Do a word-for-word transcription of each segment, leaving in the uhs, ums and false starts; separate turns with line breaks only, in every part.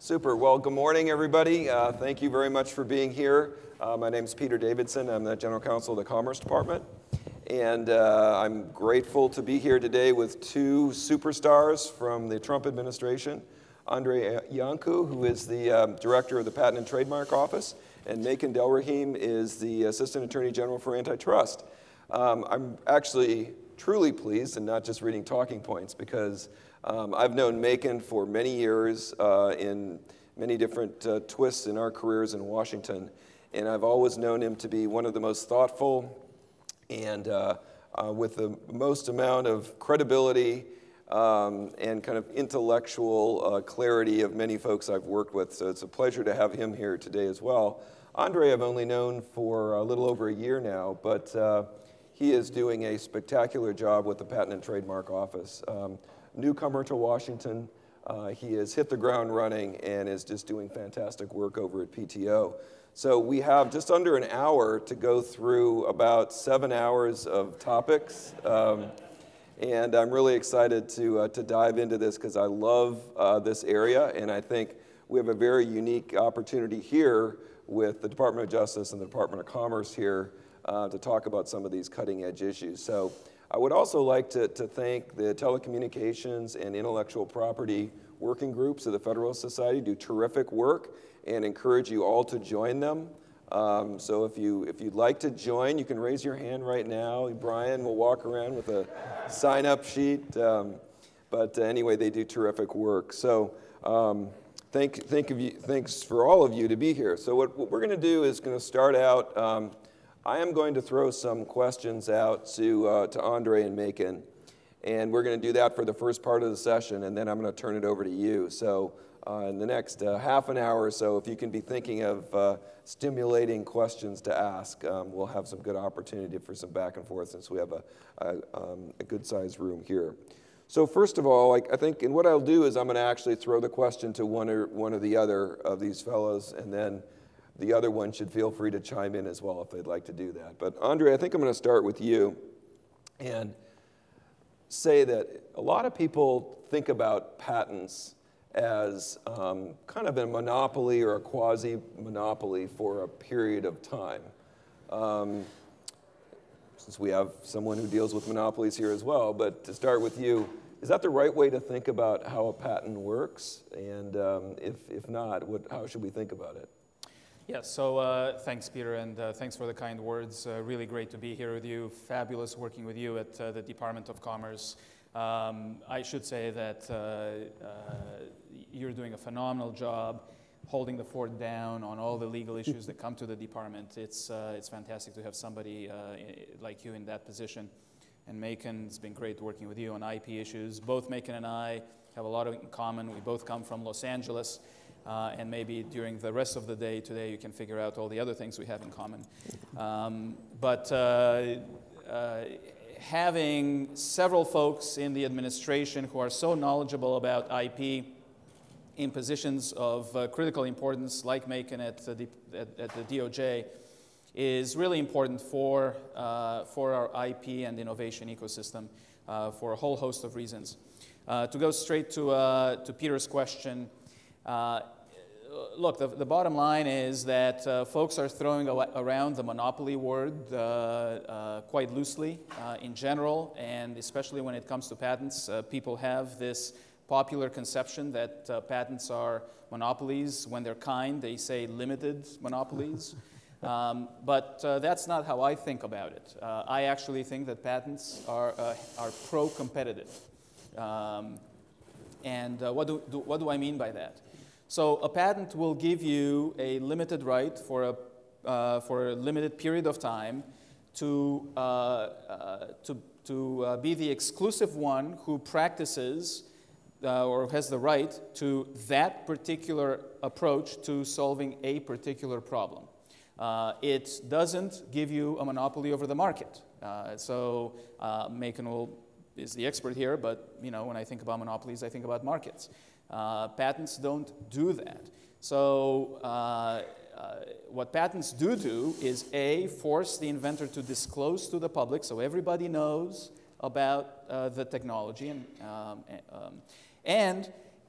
Super. Well, good morning, everybody. Uh, thank you very much for being here. Uh, my name is Peter Davidson. I'm the General Counsel of the Commerce Department. And uh, I'm grateful to be here today with two superstars from the Trump administration, Andrei Iancu, who is the um, Director of the Patent and Trademark Office, and Makan Delrahim is the Assistant Attorney General for Antitrust. Um, I'm actually truly pleased, and not just reading talking points, because um, I've known Makan for many years uh, in many different uh, twists in our careers in Washington, and I've always known him to be one of the most thoughtful and uh, uh, with the most amount of credibility um, and kind of intellectual uh, clarity of many folks I've worked with. So it's a pleasure to have him here today as well. Andre I've only known for a little over a year now, but uh, he is doing a spectacular job with the Patent and Trademark Office. Um, newcomer to Washington, uh, he has hit the ground running and is just doing fantastic work over at P T O. So we have just under an hour to go through about seven hours of topics. Um, and I'm really excited to, uh, to dive into this because I love uh, this area, and I think we have a very unique opportunity here with the Department of Justice and the Department of Commerce here uh, to talk about some of these cutting-edge issues. So I would also like to, to thank the telecommunications and intellectual property working groups of the Federalist Society, do terrific work, and encourage you all to join them. Um, so if, you, if you'd like to join, you can raise your hand right now. Brian will walk around with a sign-up sheet. Um, but uh, anyway, they do terrific work. So um, thank, thank of you, thanks for all of you to be here. So what, what we're going to do is going to start out. Um, I am going to throw some questions out to, uh, to Andre and Makan. And we're going to do that for the first part of the session, and then I'm going to turn it over to you. So uh, in the next uh, half an hour or so, if you can be thinking of uh, stimulating questions to ask, um, we'll have some good opportunity for some back and forth since we have a, a, um, a good-sized room here. So first of all, I, I think, and what I'll do is I'm going to actually throw the question to one or, one or the other of these fellows, and then the other one should feel free to chime in as well if they'd like to do that. But Andre, I think I'm going to start with you. And say that a lot of people think about patents as um, kind of a monopoly or a quasi-monopoly for a period of time. Um, since we have someone who deals with monopolies here as well, but to start with you, is that the right way to think about how a patent works? And um, if, if not, what, how should we think about it?
Yeah, so uh, thanks, Peter, and uh, thanks for the kind words. Uh, really great to be here with you. Fabulous working with you at uh, the Department of Commerce. Um, I should say that uh, uh, you're doing a phenomenal job holding the fort down on all the legal issues that come to the department. It's, uh, it's fantastic to have somebody uh, like you in that position. And Makan, it's been great working with you on I P issues. Both Makan and I have a lot in common. We both come from Los Angeles. Uh, and maybe during the rest of the day today, you can figure out all the other things we have in common. Um, but uh, uh, having several folks in the administration who are so knowledgeable about I P in positions of uh, critical importance, like Makan at the, at, at the D O J, is really important for, uh, for our I P and innovation ecosystem uh, for a whole host of reasons. Uh, to go straight to, uh, to Peter's question, uh, Look, the, the bottom line is that uh, folks are throwing around the monopoly word uh, uh, quite loosely uh, in general, and especially when it comes to patents. Uh, people have this popular conception that uh, patents are monopolies. When they're kind, they say limited monopolies. um, but uh, that's not how I think about it. Uh, I actually think that patents are, uh, are pro-competitive. Um, and uh, what, do, do, what do I mean by that? So a patent will give you a limited right for a, uh, for a limited period of time to, uh, uh, to, to uh, be the exclusive one who practices uh, or has the right to that particular approach to solving a particular problem. Uh, it doesn't give you a monopoly over the market. Uh, so uh, Makan will, is the expert here, but you know, when I think about monopolies, I think about markets. Uh, patents don't do that. So uh, uh, what patents do do is A, force the inventor to disclose to the public so everybody knows about uh, the technology, and, um, um, and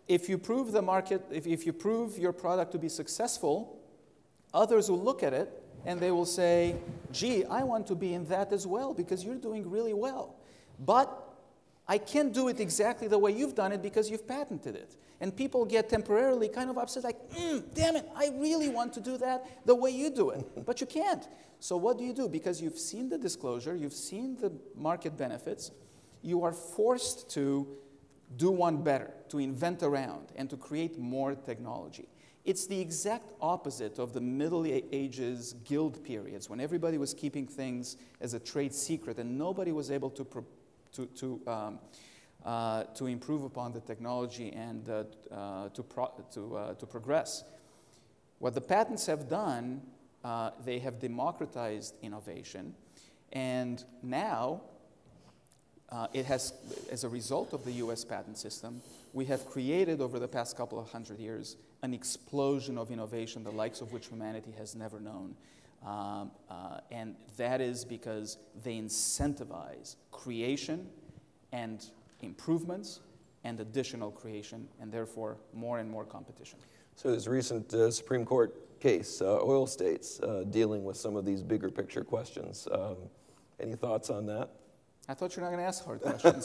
if you prove the market, if, if you prove your product to be successful, others will look at it and they will say, gee, I want to be in that as well because you're doing really well. But I can't do it exactly the way you've done it because you've patented it. And people get temporarily kind of upset, like, mm, damn it, I really want to do that the way you do it. But you can't. So what do you do? Because you've seen the disclosure, you've seen the market benefits, you are forced to do one better, to invent around, and to create more technology. It's the exact opposite of the Middle Ages guild periods, when everybody was keeping things as a trade secret and nobody was able to pro to, to, um, uh, to improve upon the technology and uh, uh, to, pro to, uh, to progress. What the patents have done, uh, they have democratized innovation, and now uh, it has, as a result of the U S patent system, we have created over the past couple of hundred years an explosion of innovation, the likes of which humanity has never known. Um, uh, and that is because they incentivize creation and improvements and additional creation, and therefore more and more competition.
So there's a recent uh, Supreme Court case, uh, oil states, uh, dealing with some of these bigger picture questions. Um, any thoughts on that?
I thought you were not going to ask hard questions.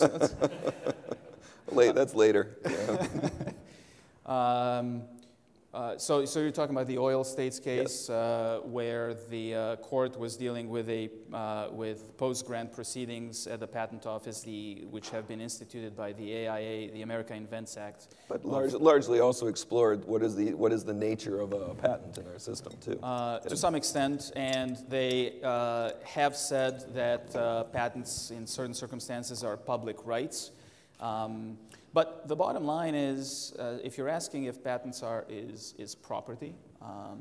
Late, that's later. Yeah.
um, Uh, so, so you're talking about the oil states case,
yes.
uh, where the uh, court was dealing with a uh, with post-grant proceedings at the patent office, the which have been instituted by the A I A, the America Invents Act.
But large, largely also explored what is the what is the nature of a patent in our system too.
Uh, to some extent, and they uh, have said that uh, patents in certain circumstances are public rights. Um, But the bottom line is, uh, if you're asking if patents are is is property um,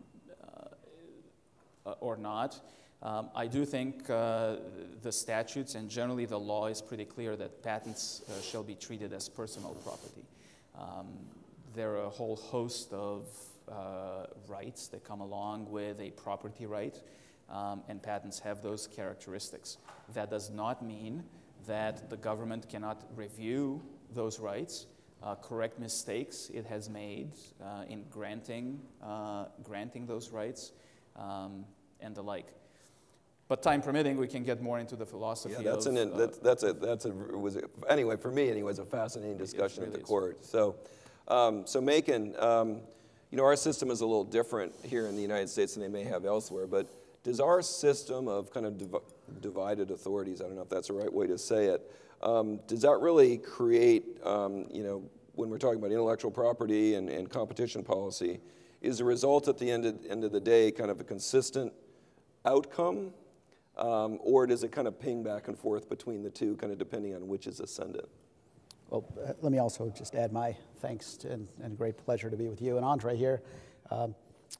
uh, or not, um, I do think uh, the statutes and generally the law is pretty clear that patents uh, shall be treated as personal property. Um, there are a whole host of uh, rights that come along with a property right, um, and patents have those characteristics. That does not mean that the government cannot review those rights, uh, correct mistakes it has made uh, in granting, uh, granting those rights, um, and the like. But time permitting, we can get more into the philosophy
yeah, that's
of...
An, uh, that's, that's a, that's a, was a, anyway, for me anyway, it was a fascinating discussion really at the court. Is. So, um, so Macon, um, you know, our system is a little different here in the United States than they may have elsewhere, but does our system of kind of div divided authorities, I don't know if that's the right way to say it, Um, does that really create, um, you know, when we're talking about intellectual property and, and competition policy, is the result at the end of, end of the day kind of a consistent outcome, um, or does it kind of ping back and forth between the two, kind of depending on which is ascendant?
Well, uh, let me also just add my thanks to, and, and great pleasure to be with you and Andre here. Um,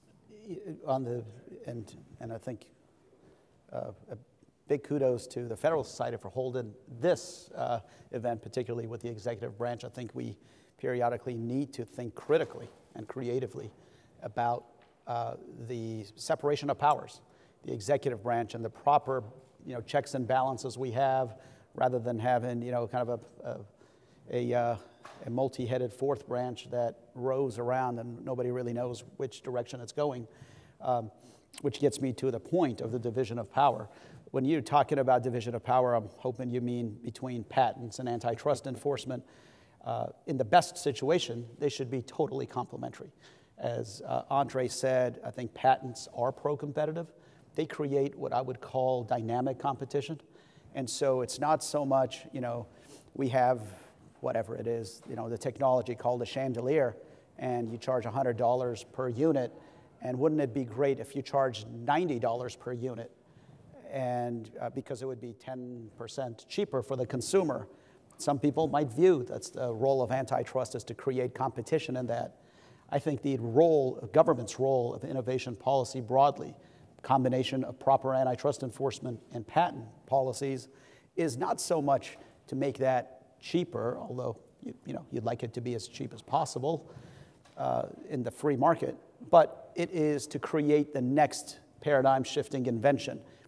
on the, and, and I think uh, a big kudos to the Federal Society for holding this uh, event, particularly with the executive branch. I think we periodically need to think critically and creatively about uh, the separation of powers, the executive branch and the proper, you know, checks and balances we have, rather than having, you know, kind of a, a, a, uh, a multi-headed fourth branch that rows around and nobody really knows which direction it's going, um, which gets me to the point of the division of power. When you're talking about division of power, I'm hoping you mean between patents and antitrust enforcement. Uh, in the best situation, they should be totally complementary. As uh, Andre said, I think patents are pro-competitive. They create what I would call dynamic competition. And so it's not so much, you know, we have whatever it is, you know, the technology called a chandelier, and you charge one hundred dollars per unit, and wouldn't it be great if you charged ninety dollars per unit? And uh, because it would be ten percent cheaper for the consumer. Some people might view that's the role of antitrust, is to create competition in that. I think the role, government's role of innovation policy broadly, combination of proper antitrust enforcement and patent policies, is not so much to make that cheaper, although you, you know, you'd like it to be as cheap as possible uh, in the free market, but it is to create the next paradigm-shifting invention,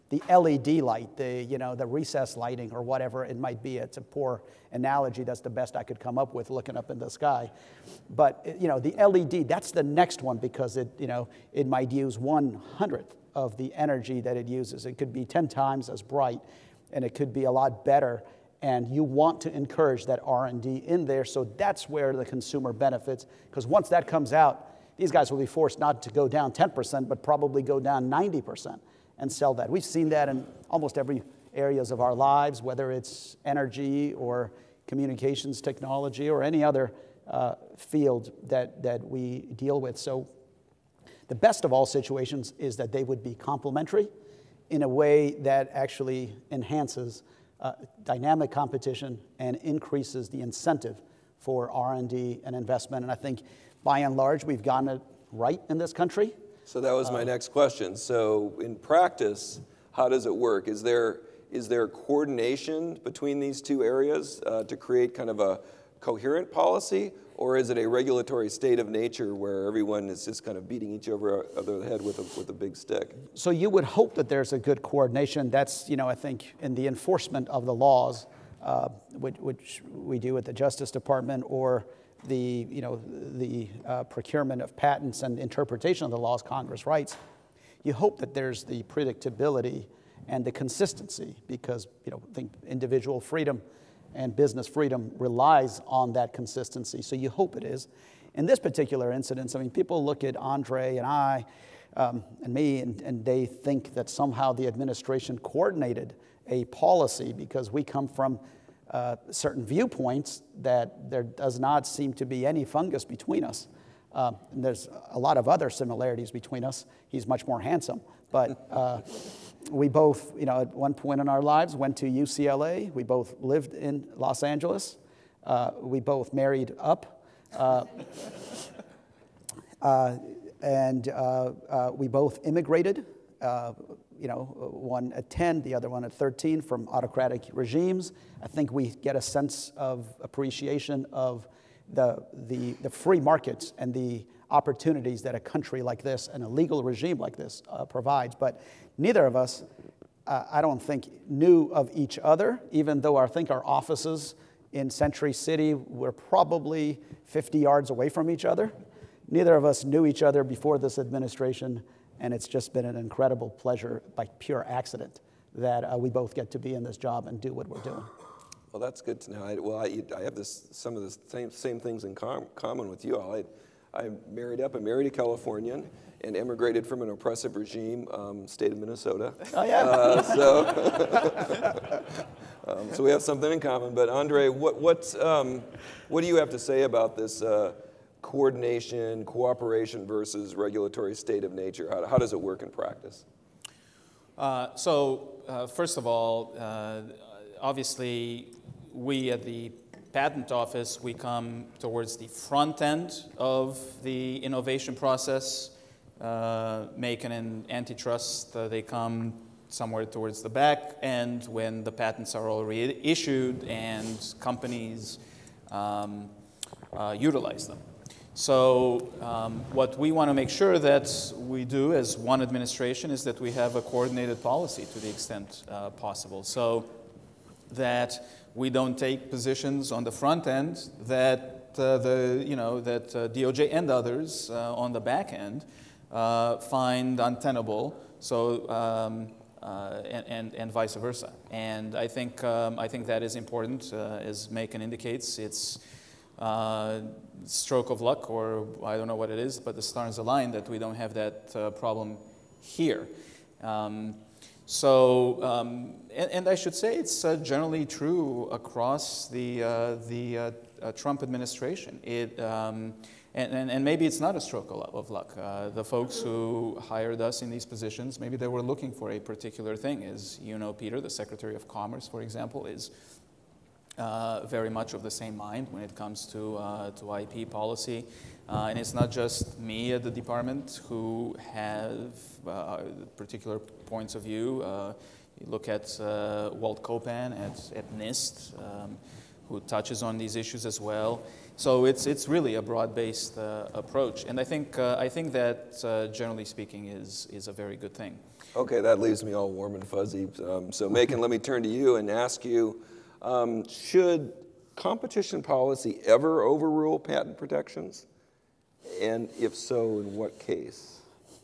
the L E D light, the, you know, the recessed lighting or whatever it might be. It's a poor analogy. That's the best I could come up with looking up in the sky. But, you know, the L E D, that's the next one because it, you know, it might use one hundredth of the energy that it uses. It could be ten times as bright, and it could be a lot better. And you want to encourage that R and D in there, so that's where the consumer benefits. Because once that comes out, these guys will be forced not to go down ten percent, but probably go down ninety percent and sell that. We've seen that in almost every areas of our lives, whether it's energy or communications technology or any other uh, field that, that we deal with. So the best of all situations is that they would be complementary in a way that actually enhances uh, dynamic competition and increases the incentive for R and D and investment. And I think by and large, we've gotten it right in this country.
So that was my um, next question. So in practice, how does it work? Is there is there coordination between these two areas uh, to create kind of a coherent policy, or is it a regulatory state of nature where everyone is just kind of beating each other over the head with a, with a big stick?
So you would hope that there's a good coordination. That's, you know, I think in the enforcement of the laws, uh, which, which we do at the Justice Department, or the, you know, the uh, procurement of patents and interpretation of the laws Congress writes, you hope that there's the predictability and the consistency, because, you know, I think individual freedom and business freedom relies on that consistency. So you hope it is. In this particular incident, I mean, people look at Andre and I um, and me, and, and they think that somehow the administration coordinated a policy because we come from uh, certain viewpoints that there does not seem to be any fungus between us. Uh, and there's a lot of other similarities between us. He's much more handsome, but uh, we both, you know, at one point in our lives went to U C L A. We both lived in Los Angeles. Uh, we both married up. Uh, uh, and uh, uh, we both immigrated, uh, you know, one at ten, the other one at thirteen, from autocratic regimes. I think we get a sense of appreciation of the, the, the free markets and the opportunities that a country like this and a legal regime like this uh, provides. But neither of us, uh, I don't think, knew of each other, even though I think our offices in Century City were probably fifty yards away from each other. Neither of us knew each other before this administration, and it's just been an incredible pleasure by pure accident that uh, we both get to be in this job and do what we're doing.
Well, that's good to know. I, well, I, I have this, some of the same, same things in com common with you all. I, I married up, I married a Californian and immigrated from an oppressive regime, um, state of Minnesota.
Oh, yeah.
Uh, so, um, so we have something in common. But Andre, what, what, um, what do you have to say about this uh, coordination, cooperation versus regulatory state of nature? How, how does it work in practice?
Uh, so, uh, first of all, uh, obviously, we at the Patent Office, we come towards the front end of the innovation process. Uh, Macon and antitrust, uh, they come somewhere towards the back end when the patents are already issued and companies um, uh, utilize them. So um, what we want to make sure that we do as one administration is that we have a coordinated policy to the extent uh, possible. So that we don't take positions on the front end that uh, the you know that uh, D O J and others uh, on the back end uh, find untenable. So um, uh, and, and and vice versa. And I think um, I think that is important, uh, as Macon indicates. It's uh, stroke of luck, or I don't know what it is, but the stars align that we don't have that uh, problem here. Um, So, um, and, and I should say it's uh, generally true across the, uh, the uh, uh, Trump administration. It, um, and, and, and maybe it's not a stroke of luck. Uh, the folks who hired us in these positions, maybe they were looking for a particular thing. As you know, Peter, the Secretary of Commerce, for example, is uh, very much of the same mind when it comes to, uh, to I P policy. Uh, and it's not just me at the department who have uh, particular points of view. Uh, you look at uh, Walt Kopan at, at NIST. Um, who touches on these issues as well. So it's it's really a broad-based uh, approach, and I think uh, I think that uh, generally speaking is is a very good thing.
Okay, that leaves me all warm and fuzzy. Um, so, Macon, let me turn to you and ask you: um, should competition policy ever overrule patent protections, and if so, in what case?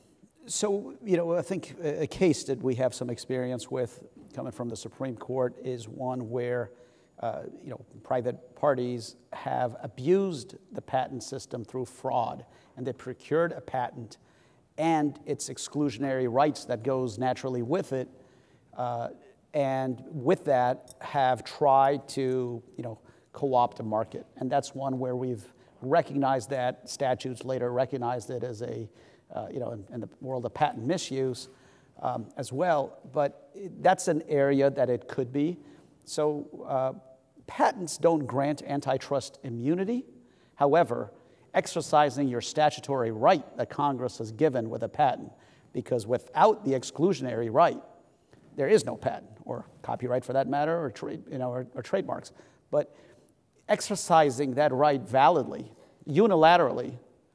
So, you know, I think a case that we have some experience with coming from the Supreme Court is one where, uh, you know, private parties have abused the patent system through fraud, and they procured a patent and its exclusionary rights that goes naturally with it, uh, and with that have tried to, you know, co-opt a market. And that's one where we've recognized that, statutes later recognized it as a, uh, you know, in, in the world of patent misuse um, as well. But that's an area that it could be. So uh, patents don't grant antitrust immunity. However, exercising your statutory right that Congress has given with a patent, because without the exclusionary right, there is no patent, or copyright for that matter, or trade, you know, or, or trademarks. But exercising that right validly, unilaterally,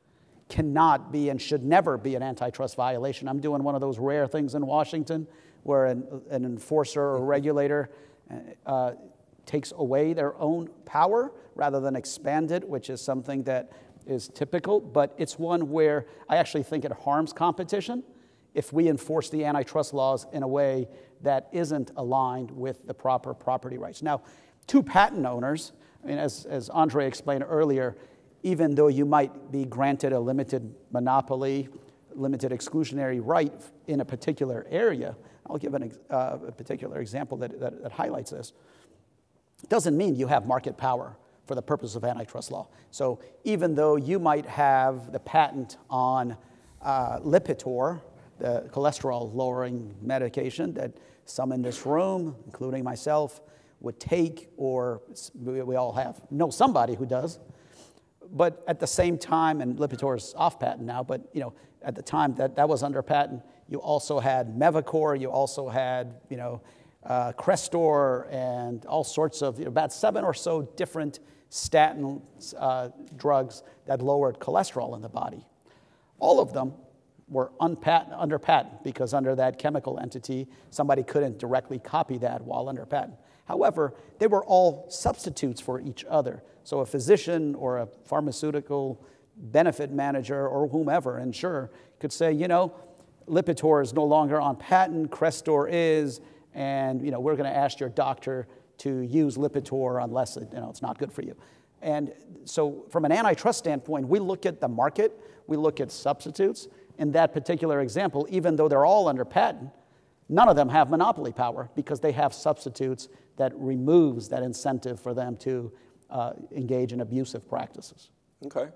cannot be and should never be an antitrust violation. I'm doing one of those rare things in Washington where an, an enforcer or regulator uh, takes away their own power rather than expand it, which is something that is typical, but it's one where I actually think it harms competition if we enforce the antitrust laws in a way that isn't aligned with the proper property rights. Now, two patent owners, I mean, as, as Andre explained earlier, even though you might be granted a limited monopoly, limited exclusionary right in a particular area, I'll give an, uh, a particular example that, that, that highlights this, doesn't mean you have market power for the purpose of antitrust law. So even though you might have the patent on uh, Lipitor, the cholesterol-lowering medication that some in this room, including myself, would take, or we all have, know somebody who does. But at the same time, and Lipitor is off patent now, but you know, at the time that that was under patent, you also had Mevacor, you also had, you know, uh, Crestor, and all sorts of, you know, about seven or so different statin uh, drugs that lowered cholesterol in the body. All of them were unpatent, under patent, because under that chemical entity, somebody couldn't directly copy that while under patent. However, they were all substitutes for each other. So a physician or a pharmaceutical benefit manager or whomever, insurer, could say, you know, Lipitor is no longer on patent, Crestor is, and you know, we're going to ask your doctor to use Lipitor unless it, you know, it's not good for you. And so from an antitrust standpoint, we look at the market, we look at substitutes. In that particular example, even though they're all under patent, none of them have monopoly power because they have substitutes that removes that incentive for them to uh, engage in abusive practices.
Okay.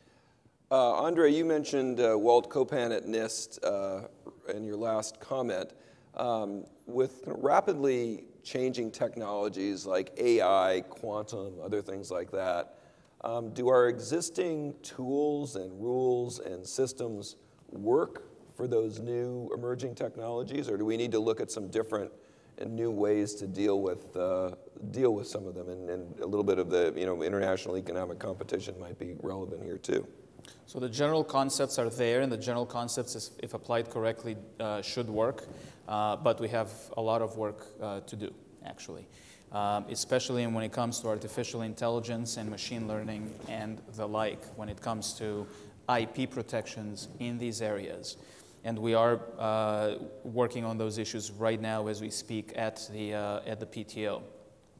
Uh, Andre, you mentioned uh, Walt Kopan at NIST uh, in your last comment. Um, with rapidly changing technologies like A I, quantum, other things like that, um, do our existing tools and rules and systems work for those new emerging technologies, or do we need to look at some different and new ways to deal with uh, deal with some of them? And, and a little bit of the you know international economic competition might be relevant here too.
So the general concepts are there, and the general concepts, if applied correctly, uh, should work. Uh, but we have a lot of work uh, to do, actually, um, especially when it comes to artificial intelligence and machine learning and the like, when it comes to I P protections in these areas. And we are uh, working on those issues right now as we speak at the, uh, at the P T O.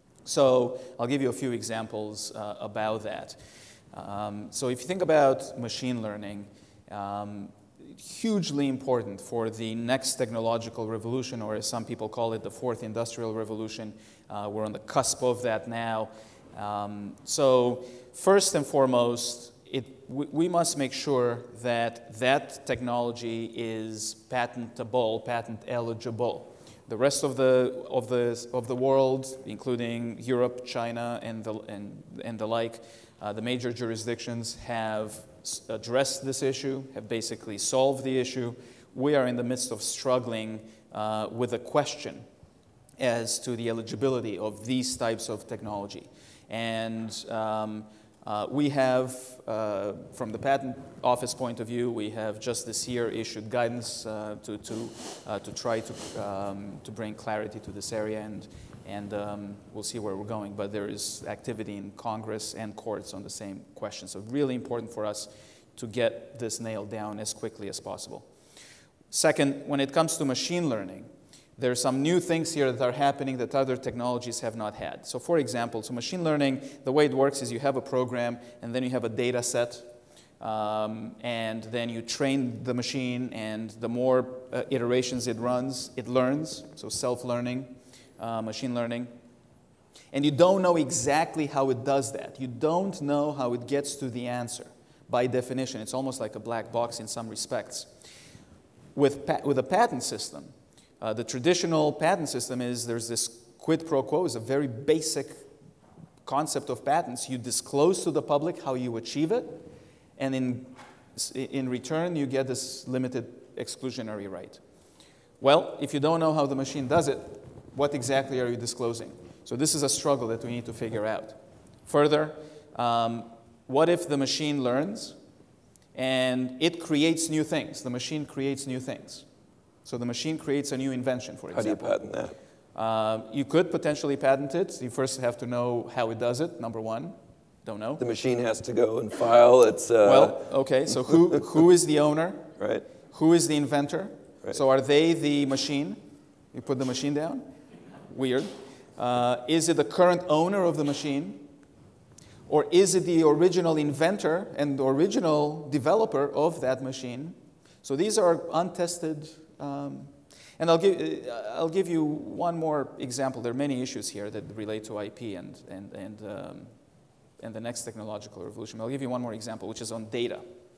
So I'll give you a few examples uh, about that. Um, so if you think about machine learning, um, hugely important for the next technological revolution, or as some people call it, the fourth industrial revolution. Uh, we're on the cusp of that now. Um, so first and foremost, it, we, we must make sure that that technology is patentable, patent eligible. The rest of the, of the, of the world, including Europe, China, and the, and, and the like, uh, the major jurisdictions have addressed this issue, have basically solved the issue. We are in the midst of struggling uh, with a question as to the eligibility of these types of technology. And um, uh, we have, uh, from the Patent Office point of view, we have just this year issued guidance uh, to, to, uh, to try to, um, to bring clarity to this area, and, and um, we'll see where we're going. But there is activity in Congress and courts on the same question. So really important for us to get this nailed down as quickly as possible. Second, when it comes to machine learning, there are some new things here that are happening that other technologies have not had. So for example, so machine learning, the way it works is you have a program, and then you have a data set, um, and then you train the machine, and the more uh, iterations it runs, it learns, so self-learning, uh, machine learning. And you don't know exactly how it does that. You don't know how it gets to the answer. By definition, it's almost like a black box in some respects. With, pa with a patent system, Uh, the traditional patent system is there's this quid pro quo, is a very basic concept of patents. You disclose to the public how you achieve it, and in, in return you get this limited exclusionary right. Well, if you don't know how the machine does it, what exactly are you disclosing? So this is a struggle that we need to figure out. Further, um, what if the machine learns and it creates new things? The machine creates new things. So the machine creates a new invention, for example.
How do you patent that?
Uh, you could potentially patent it. You first have to know how it does it, number one. Don't know.
The machine has to go and file its... Uh...
Well, okay, so who, who is the owner?
Right.
Who is the inventor?
Right.
So are they the machine? You put the machine down? Weird. Uh, is it the current owner of the machine? Or is it the original inventor and the original developer of that machine? So these are untested... Um, and I'll give, uh, I'll give you one more example. There are many issues here that relate to I P and, and, and, um, and the next technological revolution. I'll give you one more example, which is on data.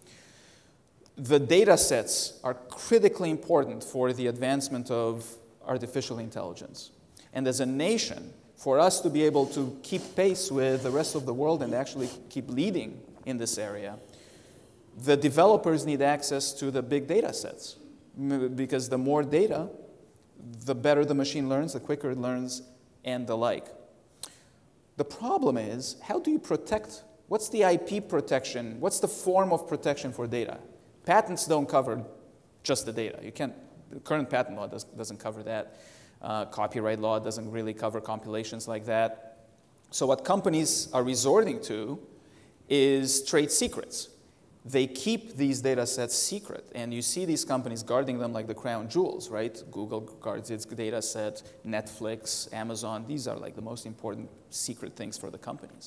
The data sets are critically important for the advancement of artificial intelligence. And as a nation, for us to be able to keep pace with the rest of the world and actually keep leading in this area, the developers need access to the big data sets. Because the more data, the better the machine learns, the quicker it learns, and the like. The problem is, how do you protect? What's the I P protection? What's the form of protection for data? Patents don't cover just the data. You can't, the current patent law does, doesn't cover that. Uh, copyright law doesn't really cover compilations like that. So what companies are resorting to is trade secrets. They keep these data sets secret, and you see these companies guarding them like the crown jewels, right? Google guards its data set, Netflix, Amazon, these are like the most important secret things for the companies.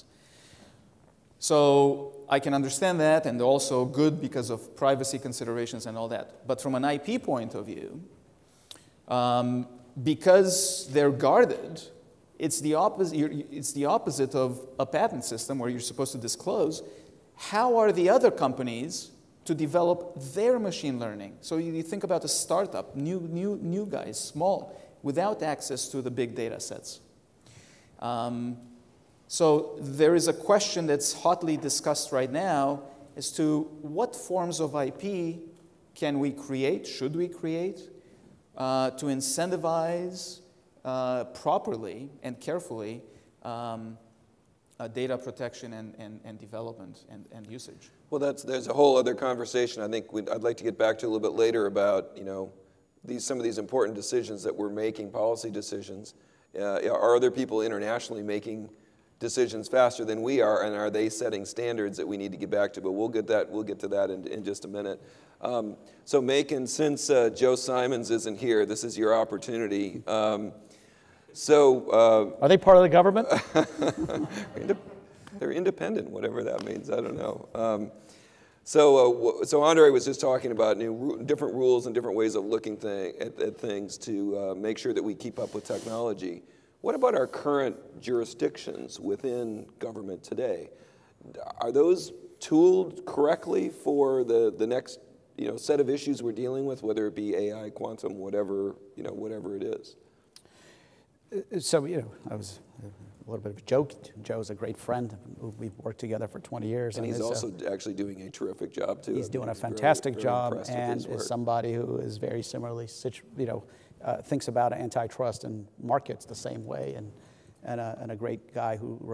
So I can understand that, and also good because of privacy considerations and all that. But from an I P point of view, um, because they're guarded, it's the, opposite, it's the opposite of a patent system where you're supposed to disclose. How are the other companies to develop their machine learning? So you think about a startup, new, new, new guys, small, without access to the big data sets. Um, so there is a question that's hotly discussed right now as to what forms of I P can we create, should we create, uh, to incentivize uh, properly and carefully um, Uh, data protection and, and, and development and, and usage.
Well, that's, there's a whole other conversation I think we'd, I'd like to get back to a little bit later about, you know, these, some of these important decisions that we're making, policy decisions. Uh, are other people internationally making decisions faster than we are, and are they setting standards that we need to get back to? But we'll get, that, we'll get to that in, in just a minute. Um, so Macon, since uh, Joe Simons isn't here, this is your opportunity. Um, So, uh,
are they part of the government?
They're independent, whatever that means. I don't know. Um, so, uh, so Andre was just talking about you know, different rules and different ways of looking thing, at, at things to uh, make sure that we keep up with technology. What about our current jurisdictions within government today? Are those tooled correctly for the the next you know set of issues we're dealing with, whether it be A I, quantum, whatever you know, whatever it is?
So, you know, I was a little bit of a joke. Joe's a great friend. We've worked together for twenty years.
And, and he's
is,
also
uh,
actually doing a terrific job, too.
He's
I
doing
mean,
a fantastic
very, very
job and is somebody who is very similarly, you know, uh, thinks about antitrust and markets the same way, and, and, a, and a great guy who wrote a,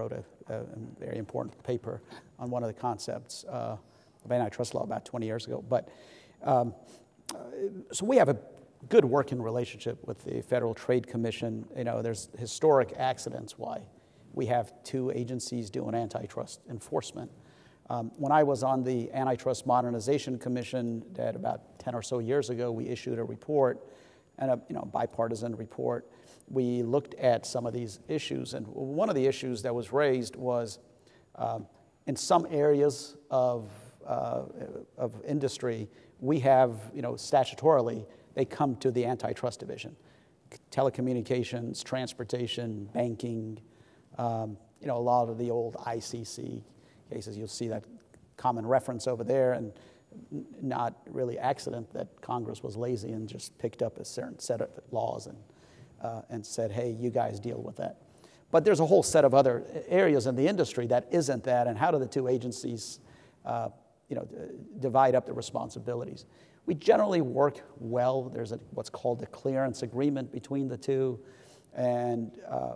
a, a very important paper on one of the concepts uh, of antitrust law about twenty years ago. But um, uh, so we have a good working relationship with the Federal Trade Commission. You know, there's historic accidents why we have two agencies doing antitrust enforcement. Um, when I was on the Antitrust Modernization Commission that about ten or so years ago, we issued a report, and a you know, bipartisan report. We looked at some of these issues, and one of the issues that was raised was um, in some areas of, uh, of industry, we have, you know, statutorily, they come to the antitrust division. Telecommunications, transportation, banking, um, you know, a lot of the old I C C cases, you'll see that common reference over there, and not really accident that Congress was lazy and just picked up a certain set of laws and, uh, and said, hey, you guys deal with that. But there's a whole set of other areas in the industry that isn't that, and how do the two agencies uh, you know, divide up the responsibilities? We generally work well. There's a, what's called a clearance agreement between the two, and uh,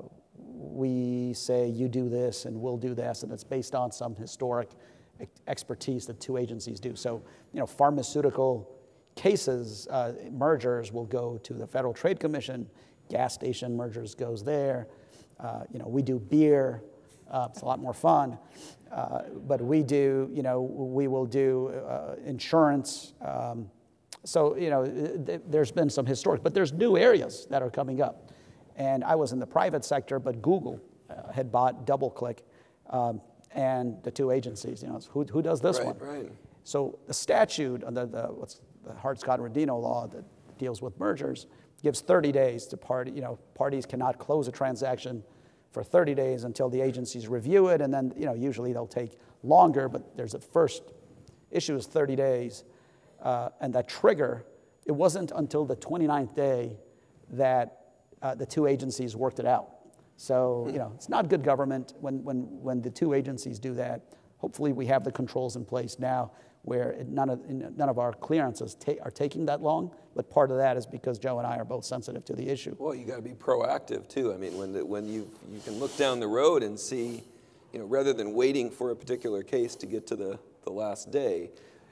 we say you do this and we'll do this, and it's based on some historic expertise that two agencies do. So, you know, pharmaceutical cases, uh, mergers will go to the Federal Trade Commission, gas station mergers goes there. Uh, you know, we do beer, uh, it's a lot more fun, uh, but we do, you know, we will do uh, insurance. Um, so, you know, th there's been some historic, but there's new areas that are coming up. And I was in the private sector, but Google uh, had bought DoubleClick, um, and the two agencies, you know, who, who does this
right,
one?
Right.
So the statute under the, what's the Hart-Scott-Rodino law that deals with mergers gives thirty days to party, you know, parties cannot close a transaction for thirty days until the agencies review it, and then, you know, usually they'll take longer, but there's a first issue is thirty days, uh, and that trigger, it wasn't until the twenty-ninth day that uh, the two agencies worked it out. So, you know, it's not good government when, when, when the two agencies do that. Hopefully we have the controls in place now where it, none, of, none of our clearances ta are taking that long, but part of that is because Joe and I are both sensitive to the issue.
Well, you got to be proactive too. I mean, when, the, when you, you can look down the road and see, you know, rather than waiting for a particular case to get to the, the last day,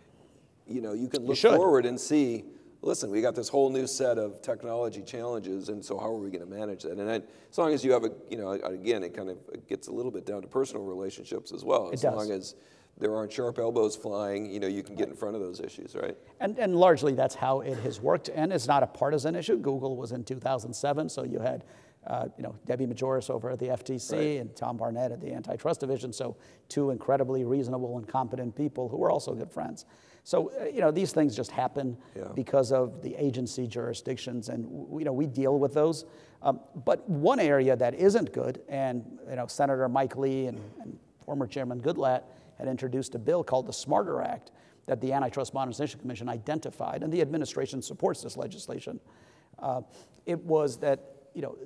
you know, you can look
you
forward and see, listen, we got this whole new set of technology challenges, and so how are we going to manage that? And I, as long as you have a, you know, again, it kind of it gets a little bit down to personal relationships as well. As
it does.
long as there aren't sharp elbows flying, you know, you can get in front of those issues, right?
And, and largely that's how it has worked, and it's not a partisan issue. Google was in two thousand seven, so you had, uh, you know, Debbie Majoris over at the F T C right. and Tom Barnett at the Antitrust Division, so two incredibly reasonable and competent people who were also good friends. So, uh, you know, these things just happen yeah. because of the agency jurisdictions, and, you know, we deal with those. Um, but one area that isn't good, and, you know, Senator Mike Lee and, and former Chairman Goodlatte had introduced a bill called the SMARTER Act that the Antitrust Modernization Commission identified, and the administration supports this legislation. Uh, it was that, you know,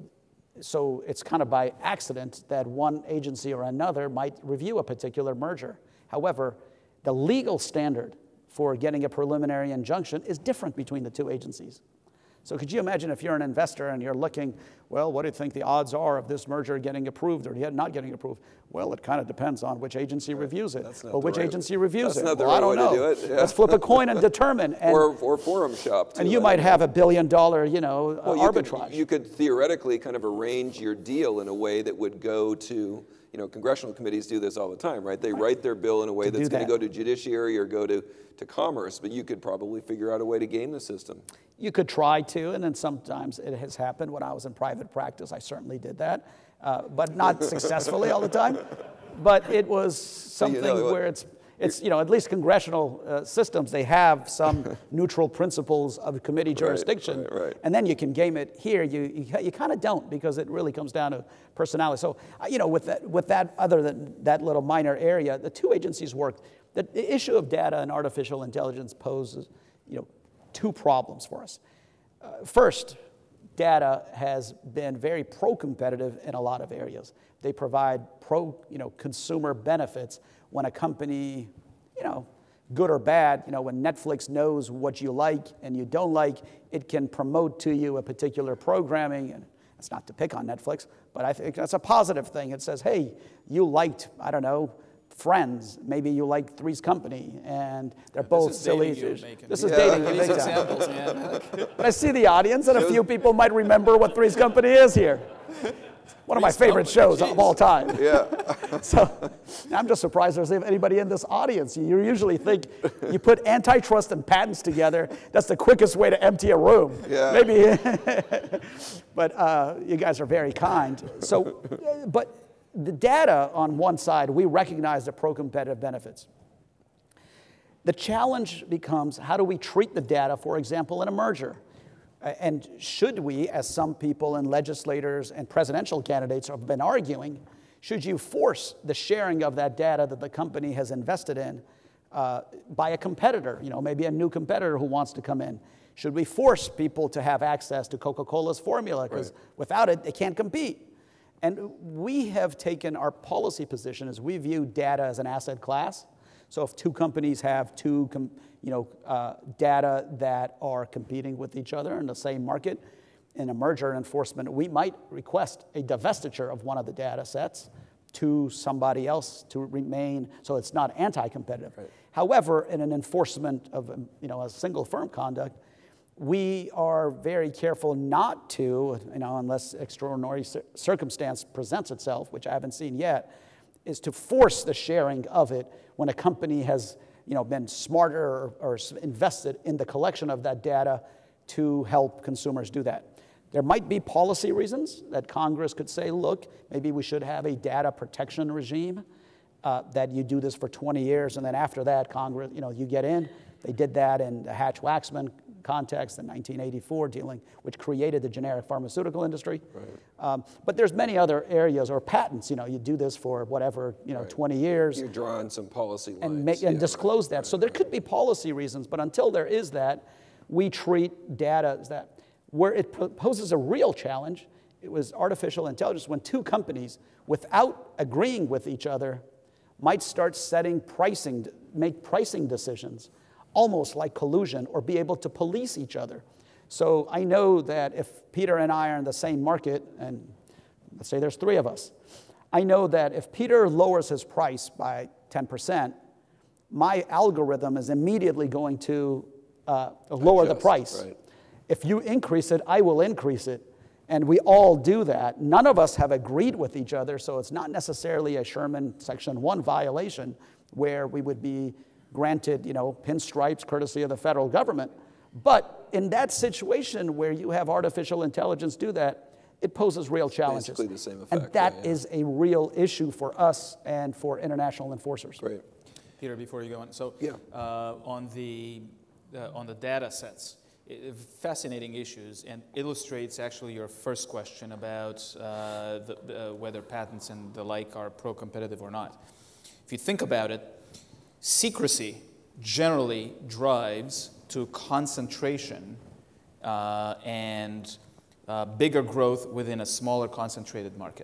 so it's kind of by accident that one agency or another might review a particular merger. However, the legal standard for getting a preliminary injunction is different between the two agencies. So could you imagine if you're an investor and you're looking, well, what do you think the odds are of this merger getting approved or not getting approved? Well, it kind of depends on which agency right. reviews it, or which right, agency reviews
that's
it.
Not the
well,
right
I don't
way
know.
To do it. Yeah.
Let's flip a coin and determine. And,
or, or forum shop, too.
And you
I
might
mean,
have a billion dollar, you know,
well,
arbitrage.
You could, you could theoretically kind of arrange your deal in a way that would go to, you know, congressional committees do this all the time, right? They right. write their bill in a way to that's going to go to judiciary or go to, to commerce, but you could probably figure out a way to game the system.
You could try to, and then sometimes it has happened. When I was in private practice, I certainly did that, uh, but not successfully all the time. But it was something so you know, where it's, it's, you know, at least congressional uh, systems, they have some neutral principles of committee jurisdiction.
Right, right, right.
And then you can game it here. You, you, you kind of don't, because it really comes down to personality. So, uh, you know, with that, with that, other than that little minor area, the two agencies work. The, the issue of data and artificial intelligence poses, you know, two problems for us. Uh, first, data has been very pro-competitive in a lot of areas. They provide pro, you know, consumer benefits when a company, you know, good or bad, you know, when Netflix knows what you like and you don't like, it can promote to you a particular programming, and, It's not to pick on Netflix, but I think that's a positive thing. It says, hey, you liked, I don't know, Friends. Maybe you like Three's Company, and they're
This
both
is
silly.
dating you, Macon.
This is
Yeah.
dating you
These
big time.
examples, man.
But I see the audience, and a few people might remember what Three's Company is here. One of my
Three's
favorite
Company,
shows of all time.
Yeah.
So I'm just surprised there's anybody in this audience. You usually think you put antitrust and patents together, that's the quickest way to empty a room.
Yeah.
Maybe, but uh, you guys are very kind. So, but the data on one side, we recognize the pro-competitive benefits. The challenge becomes, how do we treat the data, for example, in a merger? And should we, as some people and legislators and presidential candidates have been arguing, should you force the sharing of that data that the company has invested in uh, by a competitor, you know, maybe a new competitor who wants to come in? Should we force people to have access to Coca-Cola's formula? Because
Right.
without it, they can't compete. And we have taken our policy position as we view data as an asset class. So if two companies have two com you know, uh, data that are competing with each other in the same market, in a merger enforcement, we might request a divestiture of one of the data sets to somebody else to remain, so it's not anti-competitive.
Right.
However, in an enforcement of um, you know, a single firm conduct, we are very careful not to, you know, unless extraordinary cir circumstance presents itself, which I haven't seen yet, is to force the sharing of it when a company has, you know, been smarter or, or invested in the collection of that data to help consumers do that. There might be policy reasons that Congress could say, look, maybe we should have a data protection regime, uh, that you do this for twenty years, and then after that, Congress, you know, you get in. They did that in the Hatch-Waxman context in nineteen eighty-four, dealing, which created the generic pharmaceutical industry.
Right.
Um, but there's many other areas, or patents, you know, you do this for whatever, you know,
Right.
twenty years.
You draw on some policy lines.
And, make, and
Yeah,
disclose
right,
that.
right,
So there
right.
could be policy reasons, but until there is that, we treat data as that. Where it po- poses a real challenge, it was artificial intelligence, when two companies, without agreeing with each other, might start setting pricing, make pricing decisions, almost like collusion, or be able to police each other. So I know that if Peter and I are in the same market, and let's say there's three of us, I know that if Peter lowers his price by ten percent, my algorithm is immediately going to uh, lower the
Adjust,
price.
right.
If you increase it, I will increase it. And we all do that. None of us have agreed with each other, so it's not necessarily a Sherman Section one violation where we would be granted, you know, pinstripes courtesy of the federal government. But in that situation where you have artificial intelligence do that, it poses real challenges.
Basically the same effect,
And that
yeah, yeah.
is a real issue for us and for international enforcers.
Great.
Peter, before you go on, so
Yeah.
uh, on the uh, on the data sets, i- fascinating issues, and illustrates actually your first question about uh, the, uh, whether patents and the like are pro-competitive or not. If you think about it, secrecy generally drives to concentration uh, and uh, bigger growth within a smaller concentrated market.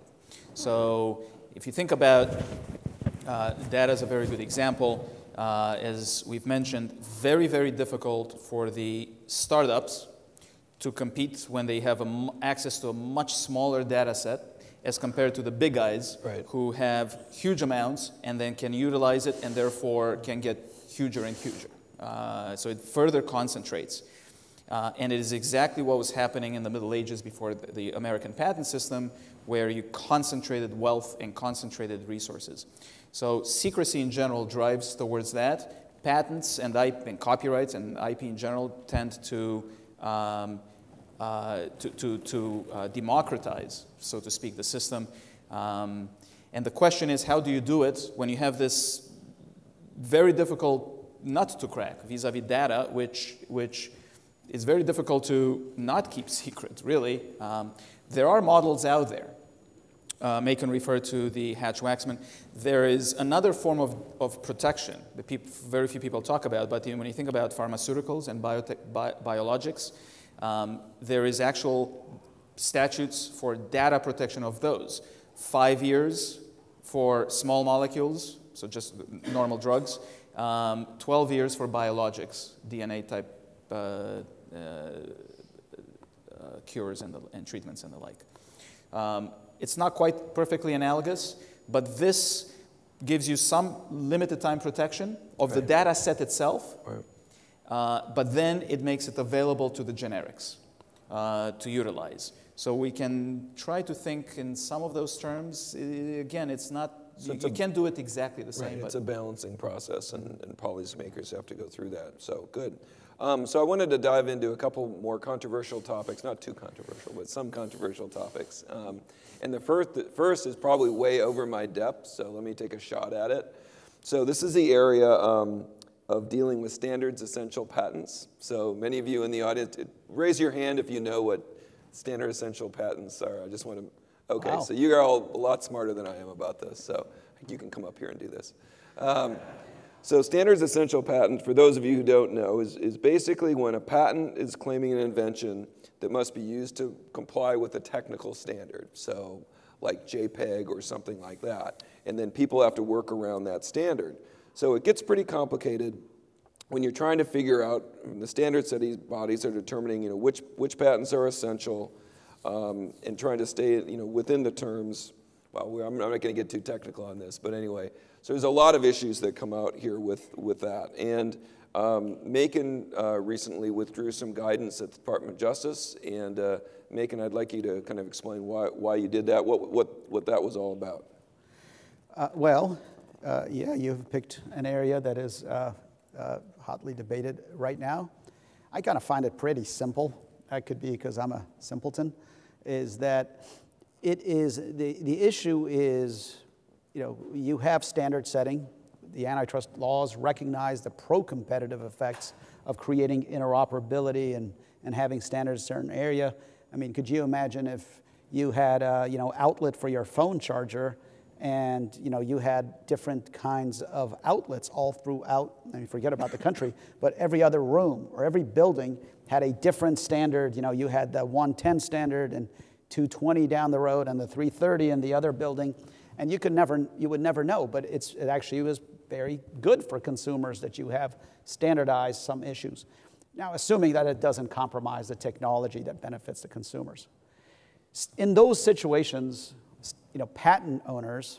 So if you think about uh, data is a very good example. Uh, as we've mentioned, very, very difficult for the startups to compete when they have a m access to a much smaller data set as compared to the big guys
Right.
who have huge amounts and then can utilize it and therefore can get huger and huger. Uh, so it further concentrates. Uh, and it is exactly what was happening in the Middle Ages before the, the American patent system, where you concentrated wealth and concentrated resources. So secrecy in general drives towards that. Patents and, I P, and copyrights and I P in general tend to um, uh, to, to, to uh, democratize, so to speak, the system. Um, and the question is, how do you do it when you have this very difficult nut to crack vis-a-vis data, which, which is very difficult to not keep secret, really. Um, there are models out there. Uh, Macon referred to the Hatch-Waxman. There is another form of, of protection that peop very few people talk about, but when you think about pharmaceuticals and biotech, bi biologics, um, there is actual statutes for data protection of those. Five years for small molecules, so just normal drugs, um, twelve years for biologics, D N A type uh, uh, uh, cures and, the, and treatments and the like. Um, it's not quite perfectly analogous, but this gives you some limited time protection of right. the data set itself, right. uh, but then it makes it available to the generics uh, to utilize. So we can try to think in some of those terms. I, again, it's not, so you, it's you a, can't do it exactly the same.
Right,
but
it's a balancing process, and, and policymakers have to go through that. So good. Um, so I wanted to dive into a couple more controversial topics, not too controversial, but some controversial topics. Um, and the first, the first is probably way over my depth, so let me take a shot at it. So this is the area um, of dealing with standards essential patents. So many of you in the audience, raise your hand if you know what standard essential patents are. I just want to, okay, wow. So you are all a lot smarter than I am about this, so you can come up here and do this. Um, So standards essential patent, for those of you who don't know, is, is basically when a patent is claiming an invention that must be used to comply with a technical standard, so like JPEG or something like that. And then people have to work around that standard. So it gets pretty complicated when you're trying to figure out, the standard setting bodies are determining you know, which, which patents are essential um, and trying to stay you know, within the terms. Well, I'm not going to get too technical on this, but anyway. So there's a lot of issues that come out here with, with that. And um, Macon uh, recently withdrew some guidance at the Department of Justice. And uh, Macon, I'd like you to kind of explain why, why you did that, what, what, what that was all about.
Uh, well, uh, yeah, you've picked an area that is uh, uh, hotly debated right now. I kind of find it pretty simple. That could be because I'm a simpleton, is that it is, the, the issue is, you know, you have standard setting. The antitrust laws recognize the pro-competitive effects of creating interoperability and, and having standards in a certain area. I mean, could you imagine if you had a, you know, outlet for your phone charger and, you know, you had different kinds of outlets all throughout, I mean, forget about the country, but every other room or every building had a different standard. You know, you had the one ten standard and two twenty down the road and the three thirty in the other building. And you could never, you would never know, but it's, it actually was very good for consumers that you have standardized some issues. Now, assuming that it doesn't compromise the technology that benefits the consumers. In those situations, you know, patent owners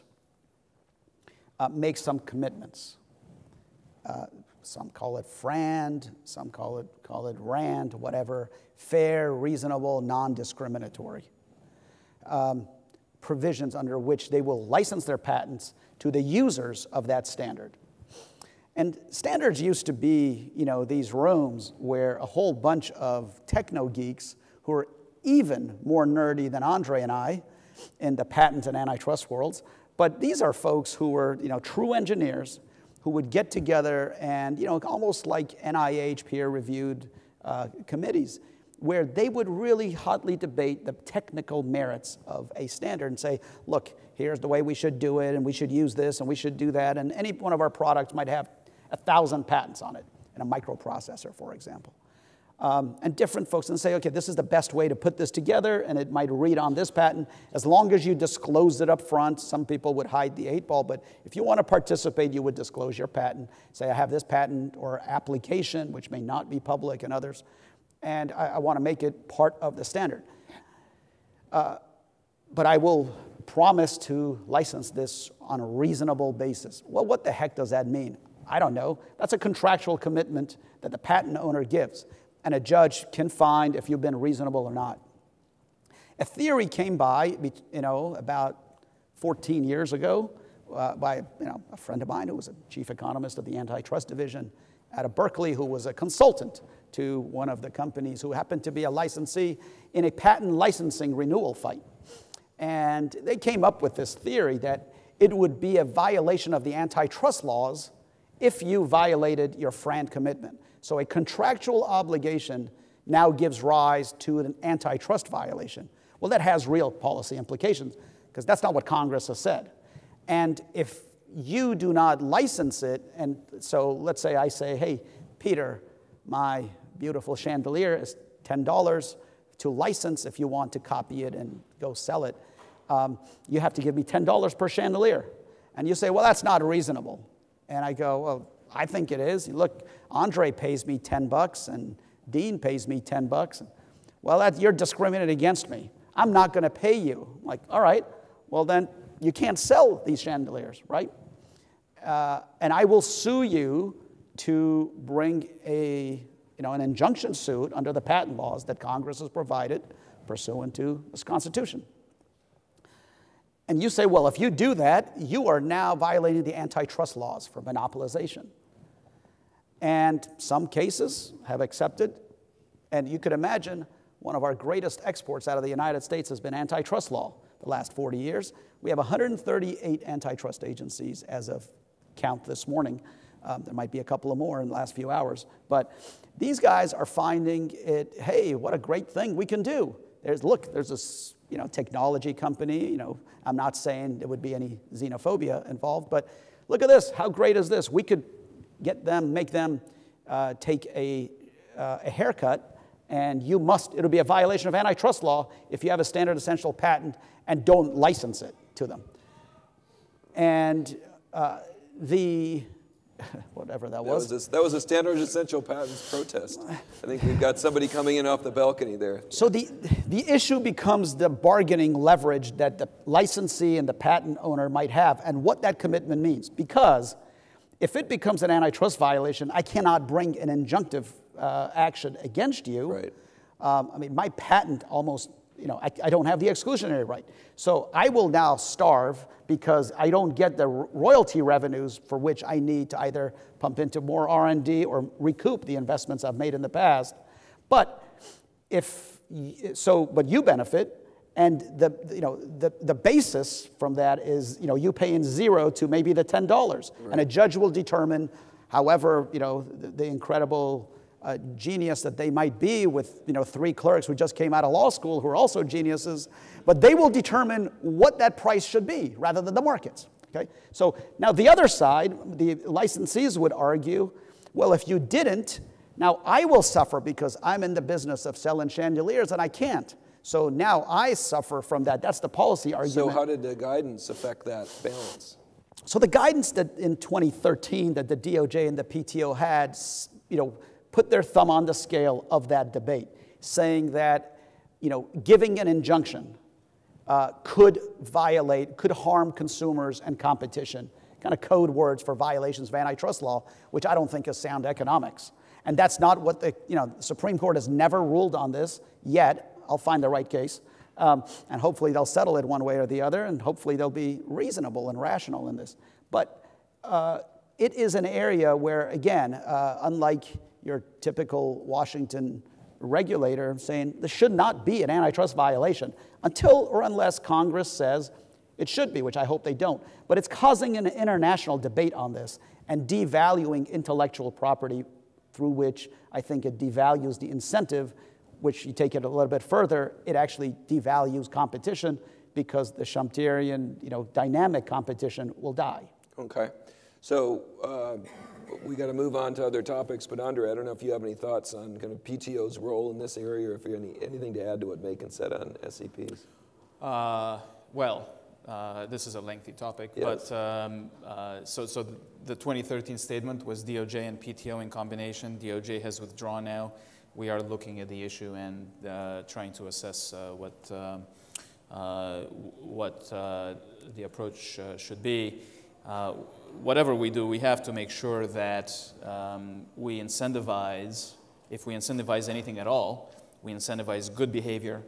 uh, make some commitments. Uh, some call it FRAND, some call it, call it RAND, whatever, fair, reasonable, non-discriminatory. Um, provisions under which they will license their patents to the users of that standard. And standards used to be, you know, these rooms where a whole bunch of techno geeks who are even more nerdy than Andre and I in the patent and antitrust worlds, but these are folks who were, you know, true engineers who would get together and, you know, almost like N I H peer-reviewed uh, committees, where they would really hotly debate the technical merits of a standard and say, look, here's the way we should do it, and we should use this, and we should do that, and any one of our products might have a thousand patents on it, in a microprocessor, for example. Um, and different folks and say, okay, this is the best way to put this together, and it might read on this patent, as long as you disclose it up front. Some people would hide the eight ball, but if you want to participate, you would disclose your patent. Say, I have this patent or application, which may not be public, and others. And I, I want to make it part of the standard. Uh, but I will promise to license this on a reasonable basis. Well, what the heck does that mean? I don't know. That's a contractual commitment that the patent owner gives, and a judge can find if you've been reasonable or not. A theory came by, you know, about fourteen years ago uh, by, you know, a friend of mine who was a chief economist of the antitrust division out of Berkeley, who was a consultant to one of the companies who happened to be a licensee in a patent licensing renewal fight. And they came up with this theory that it would be a violation of the antitrust laws if you violated your FRAND commitment. So a contractual obligation now gives rise to an antitrust violation. Well, that has real policy implications, because that's not what Congress has said. And if you do not license it, and so let's say I say, hey, Peter, my beautiful chandelier is ten dollars to license if you want to copy it and go sell it. Um, you have to give me ten dollars per chandelier. And you say, well, that's not reasonable. And I go, well, I think it is. Look, Andre pays me ten bucks and Dean pays me ten bucks. Well, that, you're discriminating against me. I'm not going to pay you. I'm like, all right, well then you can't sell these chandeliers, right? Uh, and I will sue you to bring a, you know, an injunction suit under the patent laws that Congress has provided pursuant to this Constitution. And you say, well, if you do that, you are now violating the antitrust laws for monopolization. And some cases have accepted, and you could imagine one of our greatest exports out of the United States has been antitrust law the last forty years. We have one hundred thirty-eight antitrust agencies as of count this morning. Um, there might be a couple of more in the last few hours. But these guys are finding it, hey, what a great thing we can do. There's, look, there's this, you know, technology company, you know, I'm not saying there would be any xenophobia involved, but look at this, how great is this? We could get them, make them uh, take a, uh, a haircut, and you must, it'll be a violation of antitrust law if you have a standard essential patent and don't license it to them. And uh, the, whatever that was.
That was, a, that was a standard essential patents protest. I think we've got somebody coming in off the balcony there.
So the, the issue becomes the bargaining leverage that the licensee and the patent owner might have and what that commitment means. Because if it becomes an antitrust violation, I cannot bring an injunctive uh, action against you.
Right.
Um, I mean, my patent almost, you know, I, I don't have the exclusionary right. So I will now starve because I don't get the royalty revenues for which I need to either pump into more R and D or recoup the investments I've made in the past. But if, so, but you benefit, and the, you know, the, the basis from that is, you know, you paying zero to maybe the ten dollars. Right. And a judge will determine, however, you know, the, the incredible uh, genius that they might be with, you know, three clerks who just came out of law school who are also geniuses, but they will determine what that price should be rather than the markets, okay? So now the other side, the licensees would argue, well, if you didn't, now I will suffer because I'm in the business of selling chandeliers and I can't. So now I suffer from that. That's the policy argument.
So how did the guidance affect that balance?
So the guidance that in twenty thirteen that the D O J and the P T O had, you know, put their thumb on the scale of that debate, saying that, you know, giving an injunction uh, could violate, could harm consumers and competition, kind of code words for violations of antitrust law, which I don't think is sound economics. And that's not what the, you know, the Supreme Court has never ruled on this yet. I'll find the right case. Um, and hopefully they'll settle it one way or the other, and hopefully they'll be reasonable and rational in this. But uh, it is an area where, again, uh, unlike your typical Washington regulator saying this should not be an antitrust violation until or unless Congress says it should be, which I hope they don't. But it's causing an international debate on this and devaluing intellectual property, through which I think it devalues the incentive, which you take it a little bit further, it actually devalues competition because the Schumpeterian, you know, dynamic competition will die.
Okay. So uh, we got to move on to other topics, but Andre, I don't know if you have any thoughts on kind of P T O's role in this area, or if you have any, anything to add to what Macon said on S E Ps.
Uh, well, uh, this is a lengthy topic,
yes.
but um, uh, so, so the twenty thirteen statement was D O J and P T O in combination. D O J has withdrawn now. We are looking at the issue and uh, trying to assess uh, what, uh, uh, what uh, the approach uh, should be. Uh, whatever we do, we have to make sure that um, we incentivize, if we incentivize anything at all, we incentivize good behavior,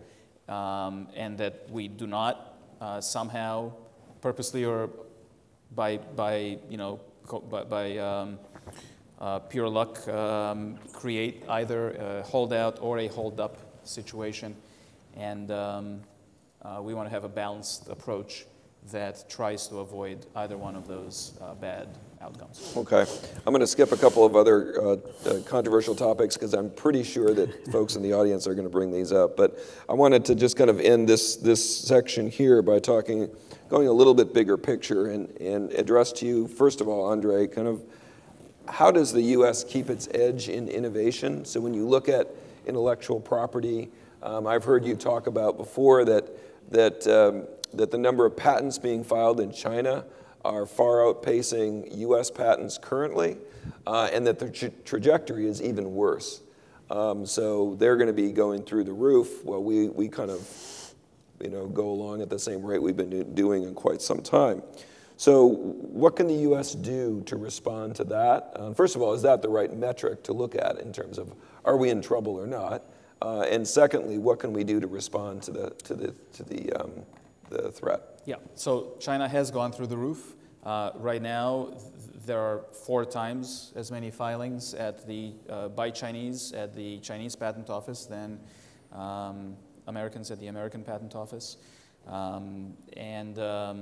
um, and that we do not uh, somehow purposely or by, by you know, by, by um, Uh, pure luck, um, create either a holdout or a hold-up situation. And um, uh, we want to have a balanced approach that tries to avoid either one of those uh, bad outcomes.
Okay. I'm going to skip a couple of other uh, uh, controversial topics because I'm pretty sure that folks in the audience are going to bring these up. But I wanted to just kind of end this, this section here by talking, going a little bit bigger picture and, and address to you, first of all, Andre, kind of how does the U S keep its edge in innovation? So when you look at intellectual property, um, I've heard you talk about before that, that, um, that the number of patents being filed in China are far outpacing U S patents currently, uh, and that the tra trajectory is even worse. Um, so they're going to be going through the roof while we, we kind of you know, go along at the same rate we've been do- doing in quite some time. So what can the U S do to respond to that? Uh, first of all, is that the right metric to look at in terms of are we in trouble or not? Uh, and secondly, what can we do to respond to the to the to the um, the threat?
Yeah. So China has gone through the roof. Uh, right now, th- there are four times as many filings at the uh, by Chinese at the Chinese Patent Office than um, Americans at the American Patent Office, um, and. Um,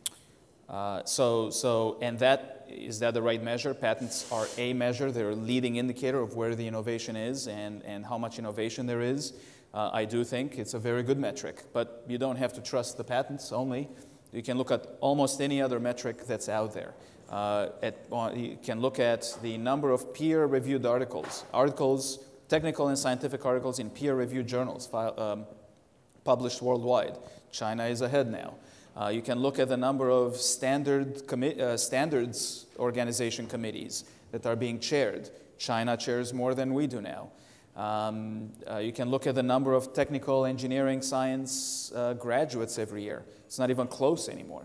Uh, so, so, and that, is that the right measure? Patents are a measure. They're a leading indicator of where the innovation is and, and how much innovation there is. Uh, I do think it's a very good metric, but you don't have to trust the patents only. You can look at almost any other metric that's out there. Uh, at, uh, you can look at the number of peer-reviewed articles, articles, technical and scientific articles in peer-reviewed journals file, um, published worldwide. China is ahead now. Uh, you can look at the number of standard commi- uh, standards organization committees that are being chaired. China chairs more than we do now. Um, uh, you can look at the number of technical engineering science uh, graduates every year. It's not even close anymore.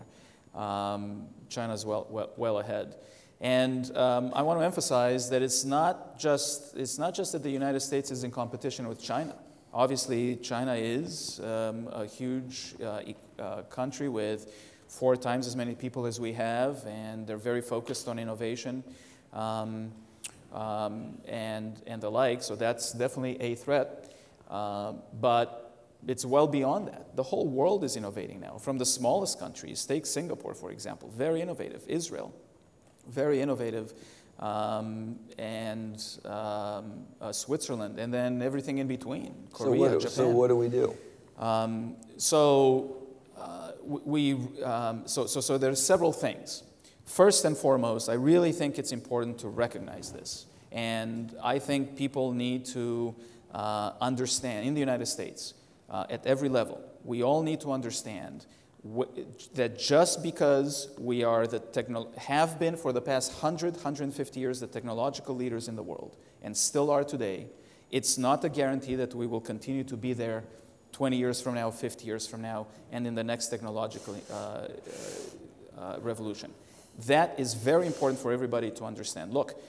Um, China's well, well, well ahead. And um, I want to emphasize that it's not just, it's not just that the United States is in competition with China. Obviously, China is um, a huge uh, e- uh, country with four times as many people as we have, and they're very focused on innovation um, um, and, and the like, so that's definitely a threat. Uh, but it's well beyond that. The whole world is innovating now, from the smallest countries. Take Singapore, for example, very innovative. Israel, very innovative. Um, and um, uh, Switzerland, and then everything in between, Korea,
so what,
Japan.
So what do we do?
Um, so uh, we, um, so, so, so there's several things. First and foremost, I really think it's important to recognize this. And I think people need to uh, understand, in the United States, uh, at every level, we all need to understand that just because we are the techno- have been for the past one hundred, one hundred fifty years the technological leaders in the world, and still are today, it's not a guarantee that we will continue to be there twenty years from now, fifty years from now, and in the next technological uh, uh, revolution. That is very important for everybody to understand. Look,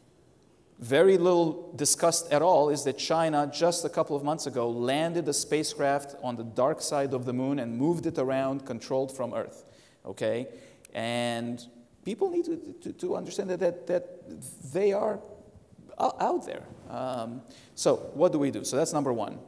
very little discussed at all is that China, just a couple of months ago, landed a spacecraft on the dark side of the moon and moved it around, controlled from Earth, okay? And people need to, to, to understand that, that, that they are out there. Um, so what do we do? So that's number one.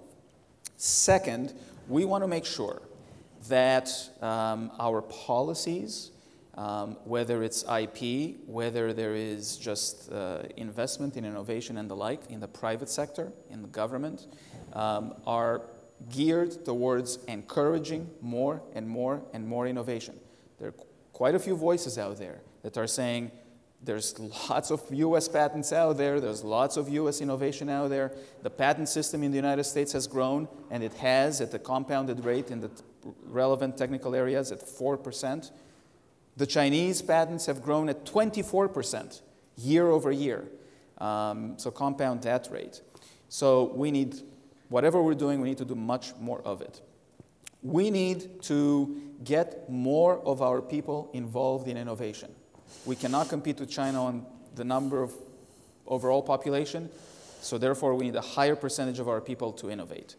Second, we want to make sure that um, our policies, Um, whether it's I P, whether there is just uh, investment in innovation and the like in the private sector, in the government, um, are geared towards encouraging more and more and more innovation. There are quite a few voices out there that are saying there's lots of U S patents out there, there's lots of U S innovation out there. The patent system in the United States has grown, and it has at a compounded rate in the t- relevant technical areas at four percent. The Chinese patents have grown at twenty-four percent year over year. Um, so compound that rate. So we need, whatever we're doing, we need to do much more of it. We need to get more of our people involved in innovation. We cannot compete with China on the number of overall population, so therefore we need a higher percentage of our people to innovate.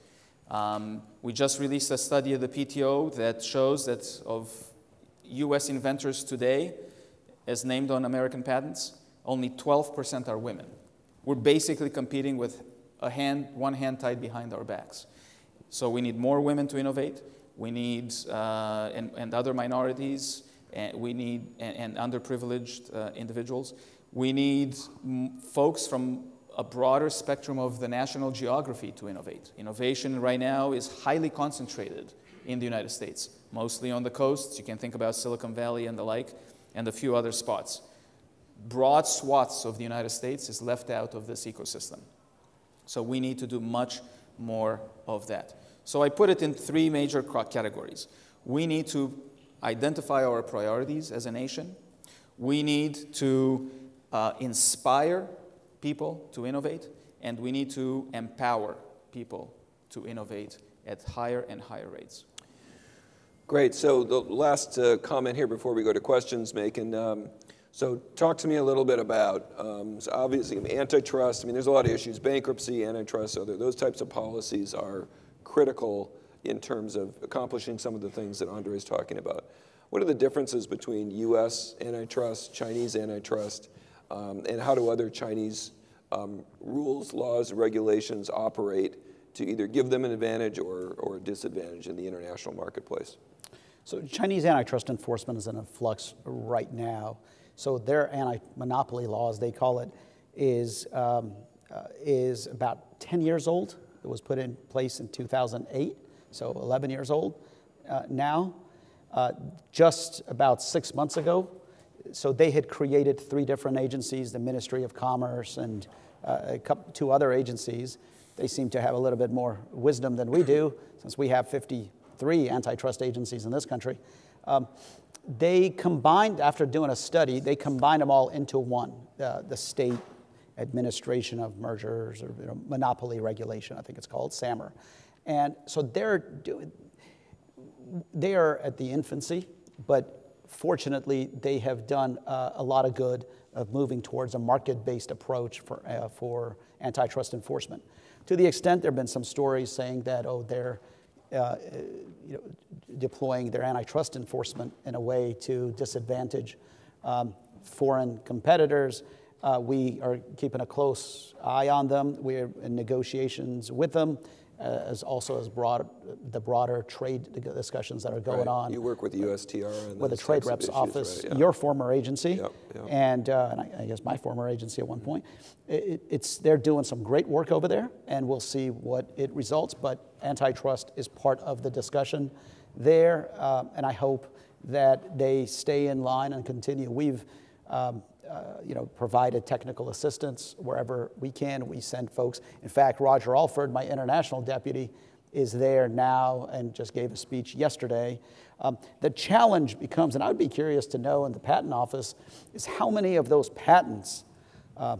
Um, we just released a study of the P T O that shows that of U S inventors today, as named on American patents, only twelve percent are women. We're basically competing with a hand, one hand tied behind our backs. So we need more women to innovate. We need, uh, and, and other minorities, and we need, and, and underprivileged uh, individuals. We need m- folks from a broader spectrum of the national geography to innovate. Innovation right now is highly concentrated in the United States, mostly on the coasts. You can think about Silicon Valley and the like, and a few other spots. Broad swaths of the United States is left out of this ecosystem. So we need to do much more of that. So I put it in three major categories. We need to identify our priorities as a nation. We need to uh, inspire people to innovate, and we need to empower people to innovate at higher and higher rates.
Great. So the last uh, comment here before we go to questions, Macon. Um, so talk to me a little bit about, um, so obviously antitrust. I mean, there's a lot of issues. Bankruptcy, antitrust, other, those types of policies are critical in terms of accomplishing some of the things that Andre is talking about. What are the differences between U S antitrust, Chinese antitrust, um, and how do other Chinese um, rules, laws, regulations operate to either give them an advantage or, or a disadvantage in the international marketplace?
So Chinese antitrust enforcement is in flux right now. So their anti-monopoly laws, they call it, is, um, uh, is about ten years old. It was put in place in two thousand eight, so eleven years old uh, now. Uh, just about six months ago, so they had created three different agencies, the Ministry of Commerce and uh, a couple, two other agencies. They seem to have a little bit more wisdom than we do, since we have fifty-three antitrust agencies in this country. Um, they combined, after doing a study, they combined them all into one, uh, the State Administration of Mergers, or you know, Monopoly Regulation, I think it's called, SAMR. And so they're doing, they are at the infancy, but fortunately they have done uh, a lot of good of moving towards a market-based approach for, uh, for antitrust enforcement. To the extent there have been some stories saying that, oh, they're uh, you know, deploying their antitrust enforcement in a way to disadvantage um, foreign competitors. Uh, we are keeping a close eye on them. We're in negotiations with them, uh, as also as broad, the broader trade discussions that are going
right.
on.
You work with the U S T R and
with the Trade Reps
issues,
Office,
right? Yeah.
your former agency,
Yep, yep.
and, uh, and I, I guess my former agency at one point. It, it's, they're doing some great work over there, and we'll see what it results, but antitrust is part of the discussion there, um, and I hope that they stay in line and continue. We've um, uh, you know, provided technical assistance wherever we can. We send folks. In fact, Roger Alford, my international deputy, is there now and just gave a speech yesterday. Um, the challenge becomes, and I would be curious to know in the patent office, is how many of those patents uh,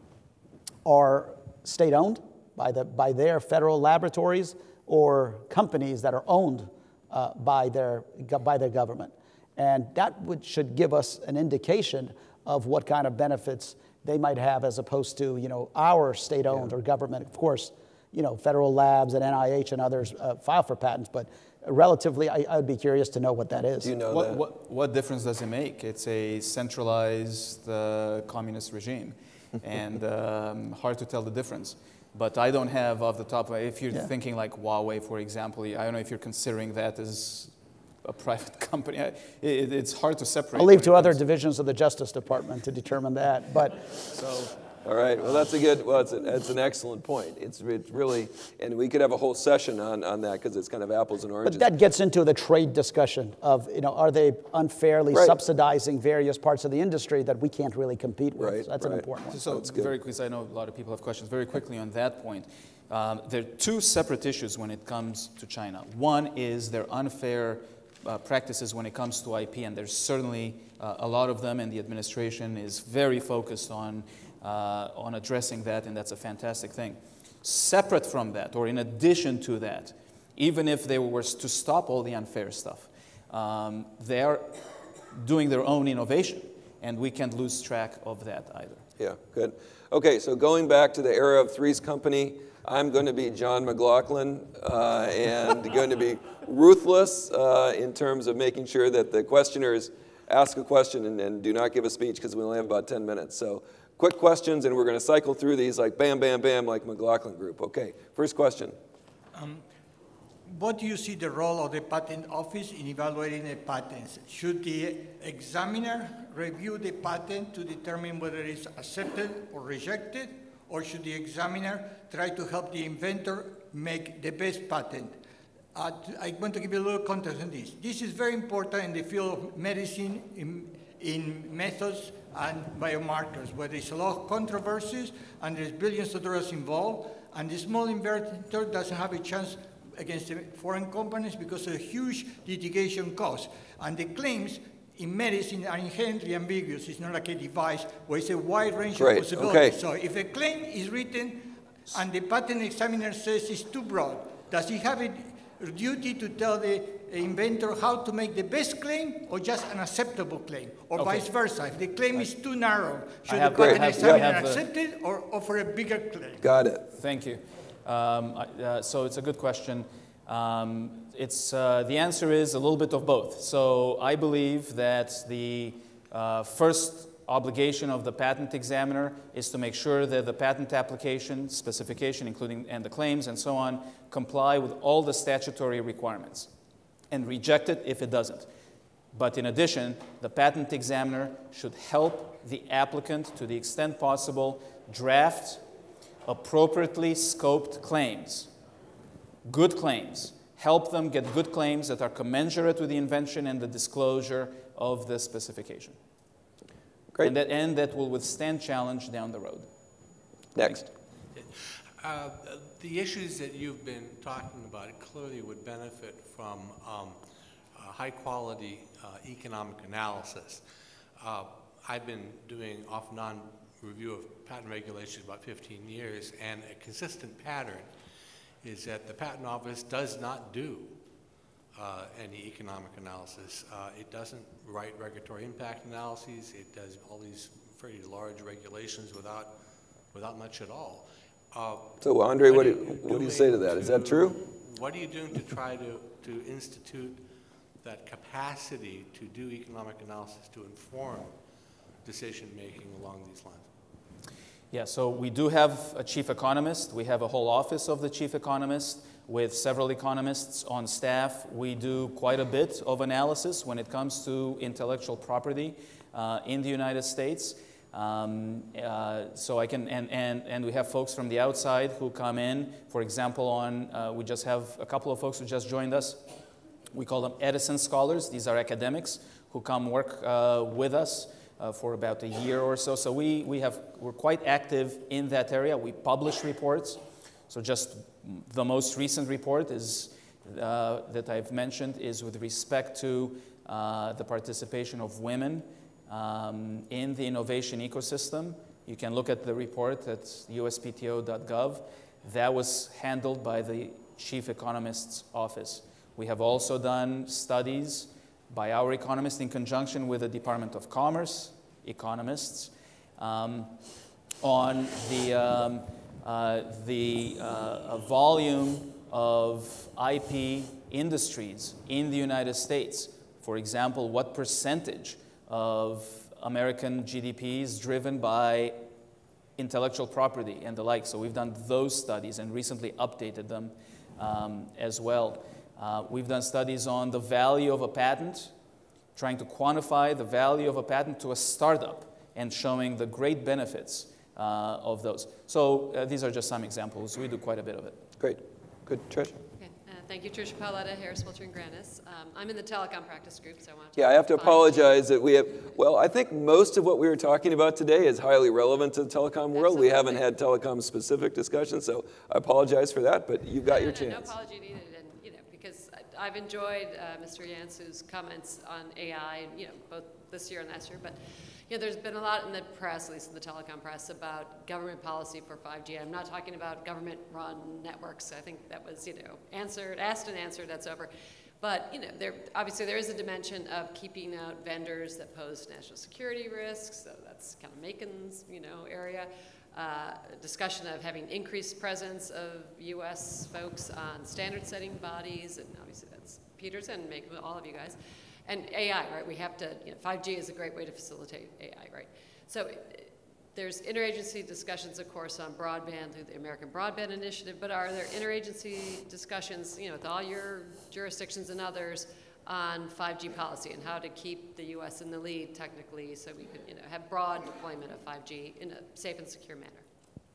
are state-owned by, the, by their federal laboratories or companies that are owned uh, by, their, by their government. And that would, should give us an indication of what kind of benefits they might have as opposed to, you know, our state-owned yeah. or government. Of course, you know, federal labs and N I H and others uh, file for patents, but relatively, I, I would be curious to know what that is.
Do you know
what,
that?
What, what difference does it make? It's a centralized uh, communist regime, and um, hard to tell the difference. But I don't have off the top of, if you're
yeah.
thinking like Huawei, for example, I don't know if you're considering that as a private company. It, it's hard to separate.
I'll leave to other divisions of the Justice Department to determine that. But
so,
all right. Well, that's a good. Well, it's, a, it's an excellent point. It's, it's really, and we could have a whole session on, on that because it's kind of apples and oranges.
But that gets into the trade discussion of, you know, are they unfairly
right.
subsidizing various parts of the industry that we can't really compete with?
Right,
So that's
right.
an important one.
So, very quickly, I know a lot of people have questions. Very quickly on that point, um, there are two separate issues when it comes to China. One is their unfair Uh, practices when it comes to I P, and there's certainly uh, a lot of them, and the administration is very focused on, uh, on addressing that, and that's a fantastic thing. Separate from that, or in addition to that, even if they were to stop all the unfair stuff, um, they're doing their own innovation, and we can't lose track of that either.
Yeah, good. Okay, so going back to the era of Three's Company, I'm going to be John McLaughlin uh, and going to be ruthless uh, in terms of making sure that the questioners ask a question and, and do not give a speech because we only have about ten minutes. So quick questions, and we're going to cycle through these like bam, bam, bam, like McLaughlin Group. Okay, first question.
Um, what do you see the role of the patent office in evaluating the patents? Should the examiner review the patent to determine whether it's accepted or rejected? Or should the examiner try to help the inventor make the best patent? Uh, I want to give you a little context on this. This is very important in the field of medicine, in, in methods and biomarkers, where there's a lot of controversies and there's billions of dollars involved, and the small inventor doesn't have a chance against the foreign companies because of huge litigation costs. And the claims in medicine are inherently ambiguous. It's not like a device where it's a wide range
Great.
of possibilities.
Okay.
So if a claim is written and the patent examiner says it's too broad, does he have it duty to tell the inventor how to make the best claim or just an acceptable claim, or
Okay.
vice versa? If the claim is too narrow, should the
have-
patent
I have-
examiner
I have the-
accept it or offer a bigger claim?
Got it.
Thank you. Um, I- uh, so it's a good question. Um, it's, uh, the answer is a little bit of both. So I believe that the uh, first obligation of the patent examiner is to make sure that the patent application, specification, including and the claims and so on, comply with all the statutory requirements and reject it if it doesn't. But in addition, the patent examiner should help the applicant, to the extent possible, draft appropriately scoped claims, good claims. Help them get good claims that are commensurate with the invention and the disclosure of the specification.
Great.
And that, and that will withstand challenge down the road.
Next.
Uh, the issues that you've been talking about clearly would benefit from um, uh, high-quality uh, economic analysis. Uh, I've been doing off and on review of patent regulations about fifteen years, and a consistent pattern is that the Patent Office does not do uh, any economic analysis. Uh, it doesn't write regulatory impact analyses. It does all these very large regulations without, without much at all. Uh,
So, Andre, what do,
are
you, what do you say to that? Is that true?
What are you doing to try to, to institute that capacity to do economic analysis to inform decision-making along these lines?
Yeah, so we do have a chief economist. We have a whole office of the chief economist with several economists on staff. We do quite a bit of analysis when it comes to intellectual property uh, in the United States. Um, uh, so I can, and, and, and we have folks from the outside who come in. For example, on, uh, we just have a couple of folks who just joined us. We call them Edison scholars. These are academics who come work uh, with us uh, for about a year or so. So we, we have, we're quite active in that area. We publish reports. So just the most recent report is, uh, that I've mentioned is with respect to uh, the participation of women um, in the innovation ecosystem. You can look at the report at U S P T O dot gov. That was handled by the chief economist's office. We have also done studies by our economists in conjunction with the Department of Commerce economists um, on the um, Uh, the uh, volume of I P industries in the United States. For example, what percentage of American G D P is driven by intellectual property and the like. So we've done those studies and recently updated them um, as well. Uh, we've done studies on the value of a patent, trying to quantify the value of a patent to a startup and showing the great benefits Uh, of those. So uh, these are just some examples. We do quite a bit of it.
Great. Good. Trish?
Okay. Uh, thank you, Tricia Paoletta, Harris, Wilcher, and Granis. Um, I'm in the telecom practice group, so I want to
Yeah, I have to
five G.
apologize that we have, well, I think most of what we were talking about today is highly relevant to the telecom world. We haven't had telecom-specific discussions, so I apologize for that, but you've got
No,
your
no, no,
chance.
No apology needed, and you know, because I, I've enjoyed uh, Mister Yansu's comments on A I, you know, both this year and last year, but you know, there's been a lot in the press, at least in the telecom press, about government policy for five G. I'm not talking about government-run networks. I think that was, you know, answered, asked and answered. That's over. But you know, there obviously there is a dimension of keeping out vendors that pose national security risks. So that's kind of Macon's, you know, area. Uh, discussion of having increased presence of U S folks on standard-setting bodies, and obviously that's Peterson, Macon, all of you guys. And A I, right? We have to, you know, five G is a great way to facilitate A I, right? So it, there's interagency discussions, of course, on broadband through the American Broadband Initiative, but are there interagency discussions, you know, with all your jurisdictions and others on five G policy and how to keep the U S in the lead technically so we could, you know, have broad deployment of five G in a safe and secure manner?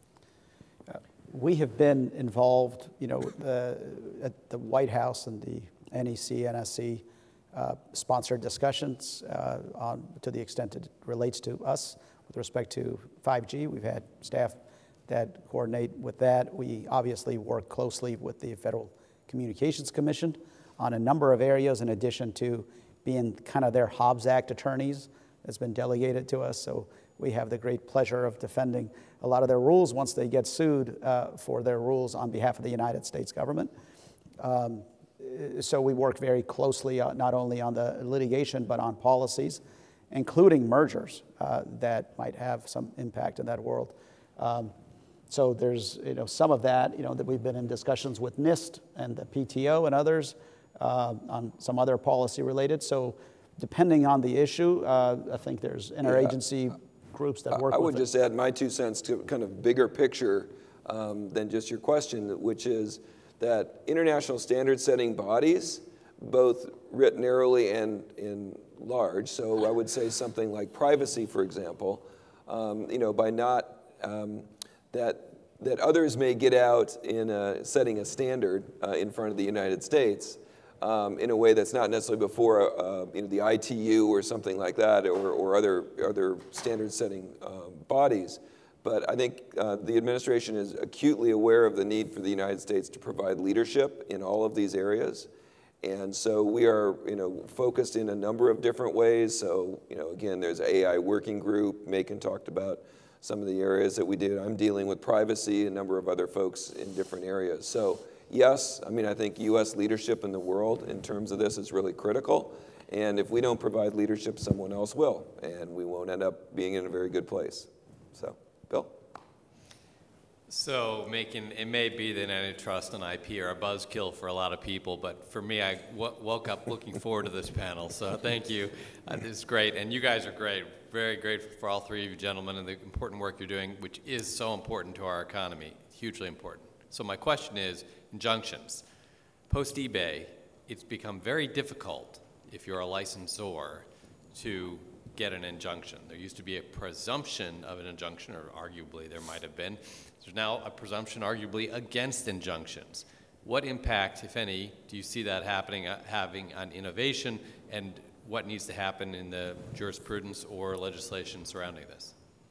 Uh, we have been involved, you know, uh, at the White House and the N E C, N S C, Uh, sponsored discussions uh, on, to the extent it relates to us with respect to five G. We've had staff that coordinate with that. We obviously work closely with the Federal Communications Commission on a number of areas in addition to being kind of their Hobbs Act attorneys that's been delegated to us. So we have the great pleasure of defending a lot of their rules once they get sued uh, for their rules on behalf of the United States government. Um, so we work very closely, uh, not only on the litigation, but on policies, including mergers uh, that might have some impact in that world. Um, so there's, you know, some of that, you know, that we've been in discussions with NIST and the P T O and others uh, on some other policy related. So depending on the issue, uh, I think there's interagency yeah. groups that work
I
with
would
it.
just add my two cents to kind of bigger picture um, than just your question, which is that international standard setting bodies, both writ narrowly and in large, so I would say something like privacy, for example, um, you know, by not, um, that, that others may get out in a, setting a standard uh, in front of the United States um, in a way that's not necessarily before uh, you know, the I T U or something like that, or, or other, other standard setting um, bodies. But I think uh, the administration is acutely aware of the need for the United States to provide leadership in all of these areas. And so we are, you know, focused in a number of different ways. So, you know, again, there's A I working group. Macon talked about some of the areas that we did. I'm dealing with privacy, a number of other folks in different areas. So yes, I mean, I think U S leadership in the world in terms of this is really critical. And if we don't provide leadership, someone else will. And we won't end up being in a very good place. So, Bill?
So, Macon, it may be that antitrust and I P are a buzzkill for a lot of people, but for me, I w woke up looking forward to this panel, so thank you. Uh, this is great, and you guys are great. Very grateful for all three of you gentlemen and the important work you're doing, which is so important to our economy, hugely important. So my question is, injunctions. Post-eBay, it's become very difficult, if you're a licensor, to get an injunction. There used to be a presumption of an injunction, or arguably there might have been. There's now a presumption arguably against injunctions. What impact, if any, do you see that happening, uh, having on innovation, and what needs to happen in the jurisprudence or legislation surrounding this?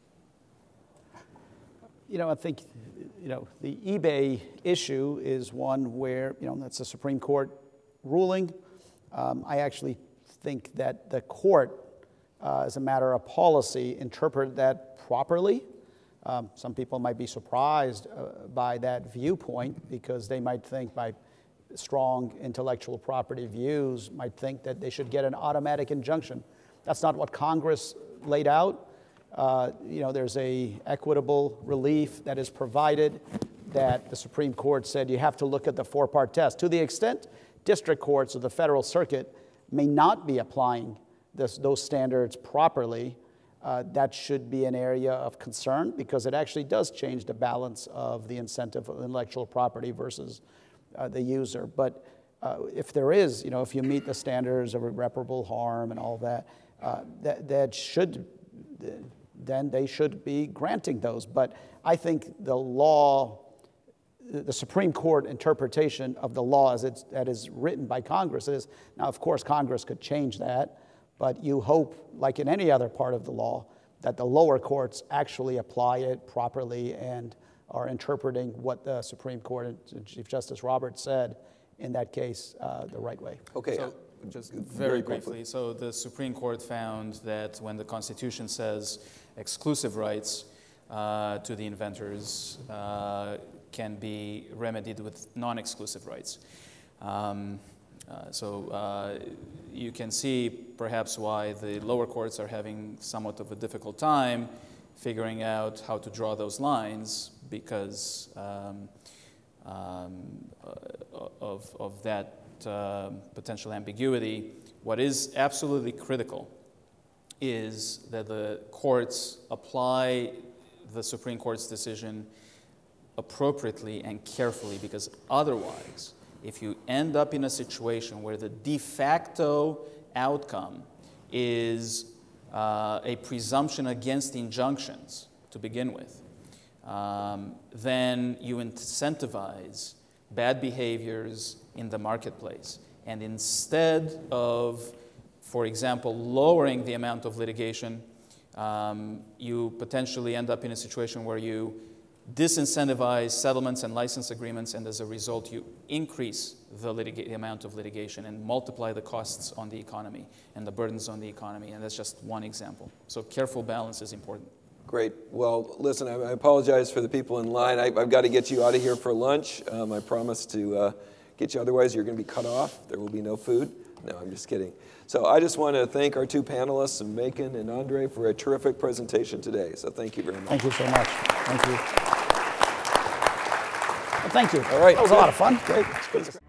You know, I think, you know, the eBay issue is one where, you know, that's a Supreme Court ruling. Um, I actually think that the court, uh, as a matter of policy, interpreted that properly. Um, some people might be surprised uh, by that viewpoint because they might think by strong intellectual property views might think that they should get an automatic injunction. That's not what Congress laid out. Uh, you know, there's a equitable relief that is provided that the Supreme Court said you have to look at the four-part test. To the extent district courts or the federal circuit may not be applying this, those standards properly, Uh, that should be an area of concern because it actually does change the balance of the incentive of intellectual property versus uh, the user. But uh, if there is, you know, if you meet the standards of irreparable harm and all that, uh, that, that should, then they should be granting those. But I think the law, the Supreme Court interpretation of the law as it's, that is written by Congress is, now of course Congress could change that, but you hope, like in any other part of the law, that the lower courts actually apply it properly and are interpreting what the Supreme Court and Chief Justice Roberts said in that case uh, the right way.
Okay.
So, just very briefly, so the Supreme Court found that when the Constitution says exclusive rights uh, to the inventors uh, can be remedied with non-exclusive rights. Um, Uh, so uh, you can see perhaps why the lower courts are having somewhat of a difficult time figuring out how to draw those lines because um, um, of, of that uh, potential ambiguity. What is absolutely critical is that the courts apply the Supreme Court's decision appropriately and carefully, because otherwise, if you end up in a situation where the de facto outcome is uh, a presumption against injunctions to begin with, um, then you incentivize bad behaviors in the marketplace. And instead of, for example, lowering the amount of litigation, um, you potentially end up in a situation where you disincentivize settlements and license agreements, and as a result, you increase the, the amount of litigation and multiply the costs on the economy and the burdens on the economy, and that's just one example. So careful balance is important.
Great. Well, listen, I, I apologize for the people in line. I, I've got to get you out of here for lunch. Um, I promised to uh, get you. Otherwise, you're going to be cut off. There will be no food. No, I'm just kidding. So I just want to thank our two panelists, Macon and Andre, for a terrific presentation today. So thank you very much.
Thank you so much. Thank you. Well, thank you.
All right.
That was a lot of fun.
Great.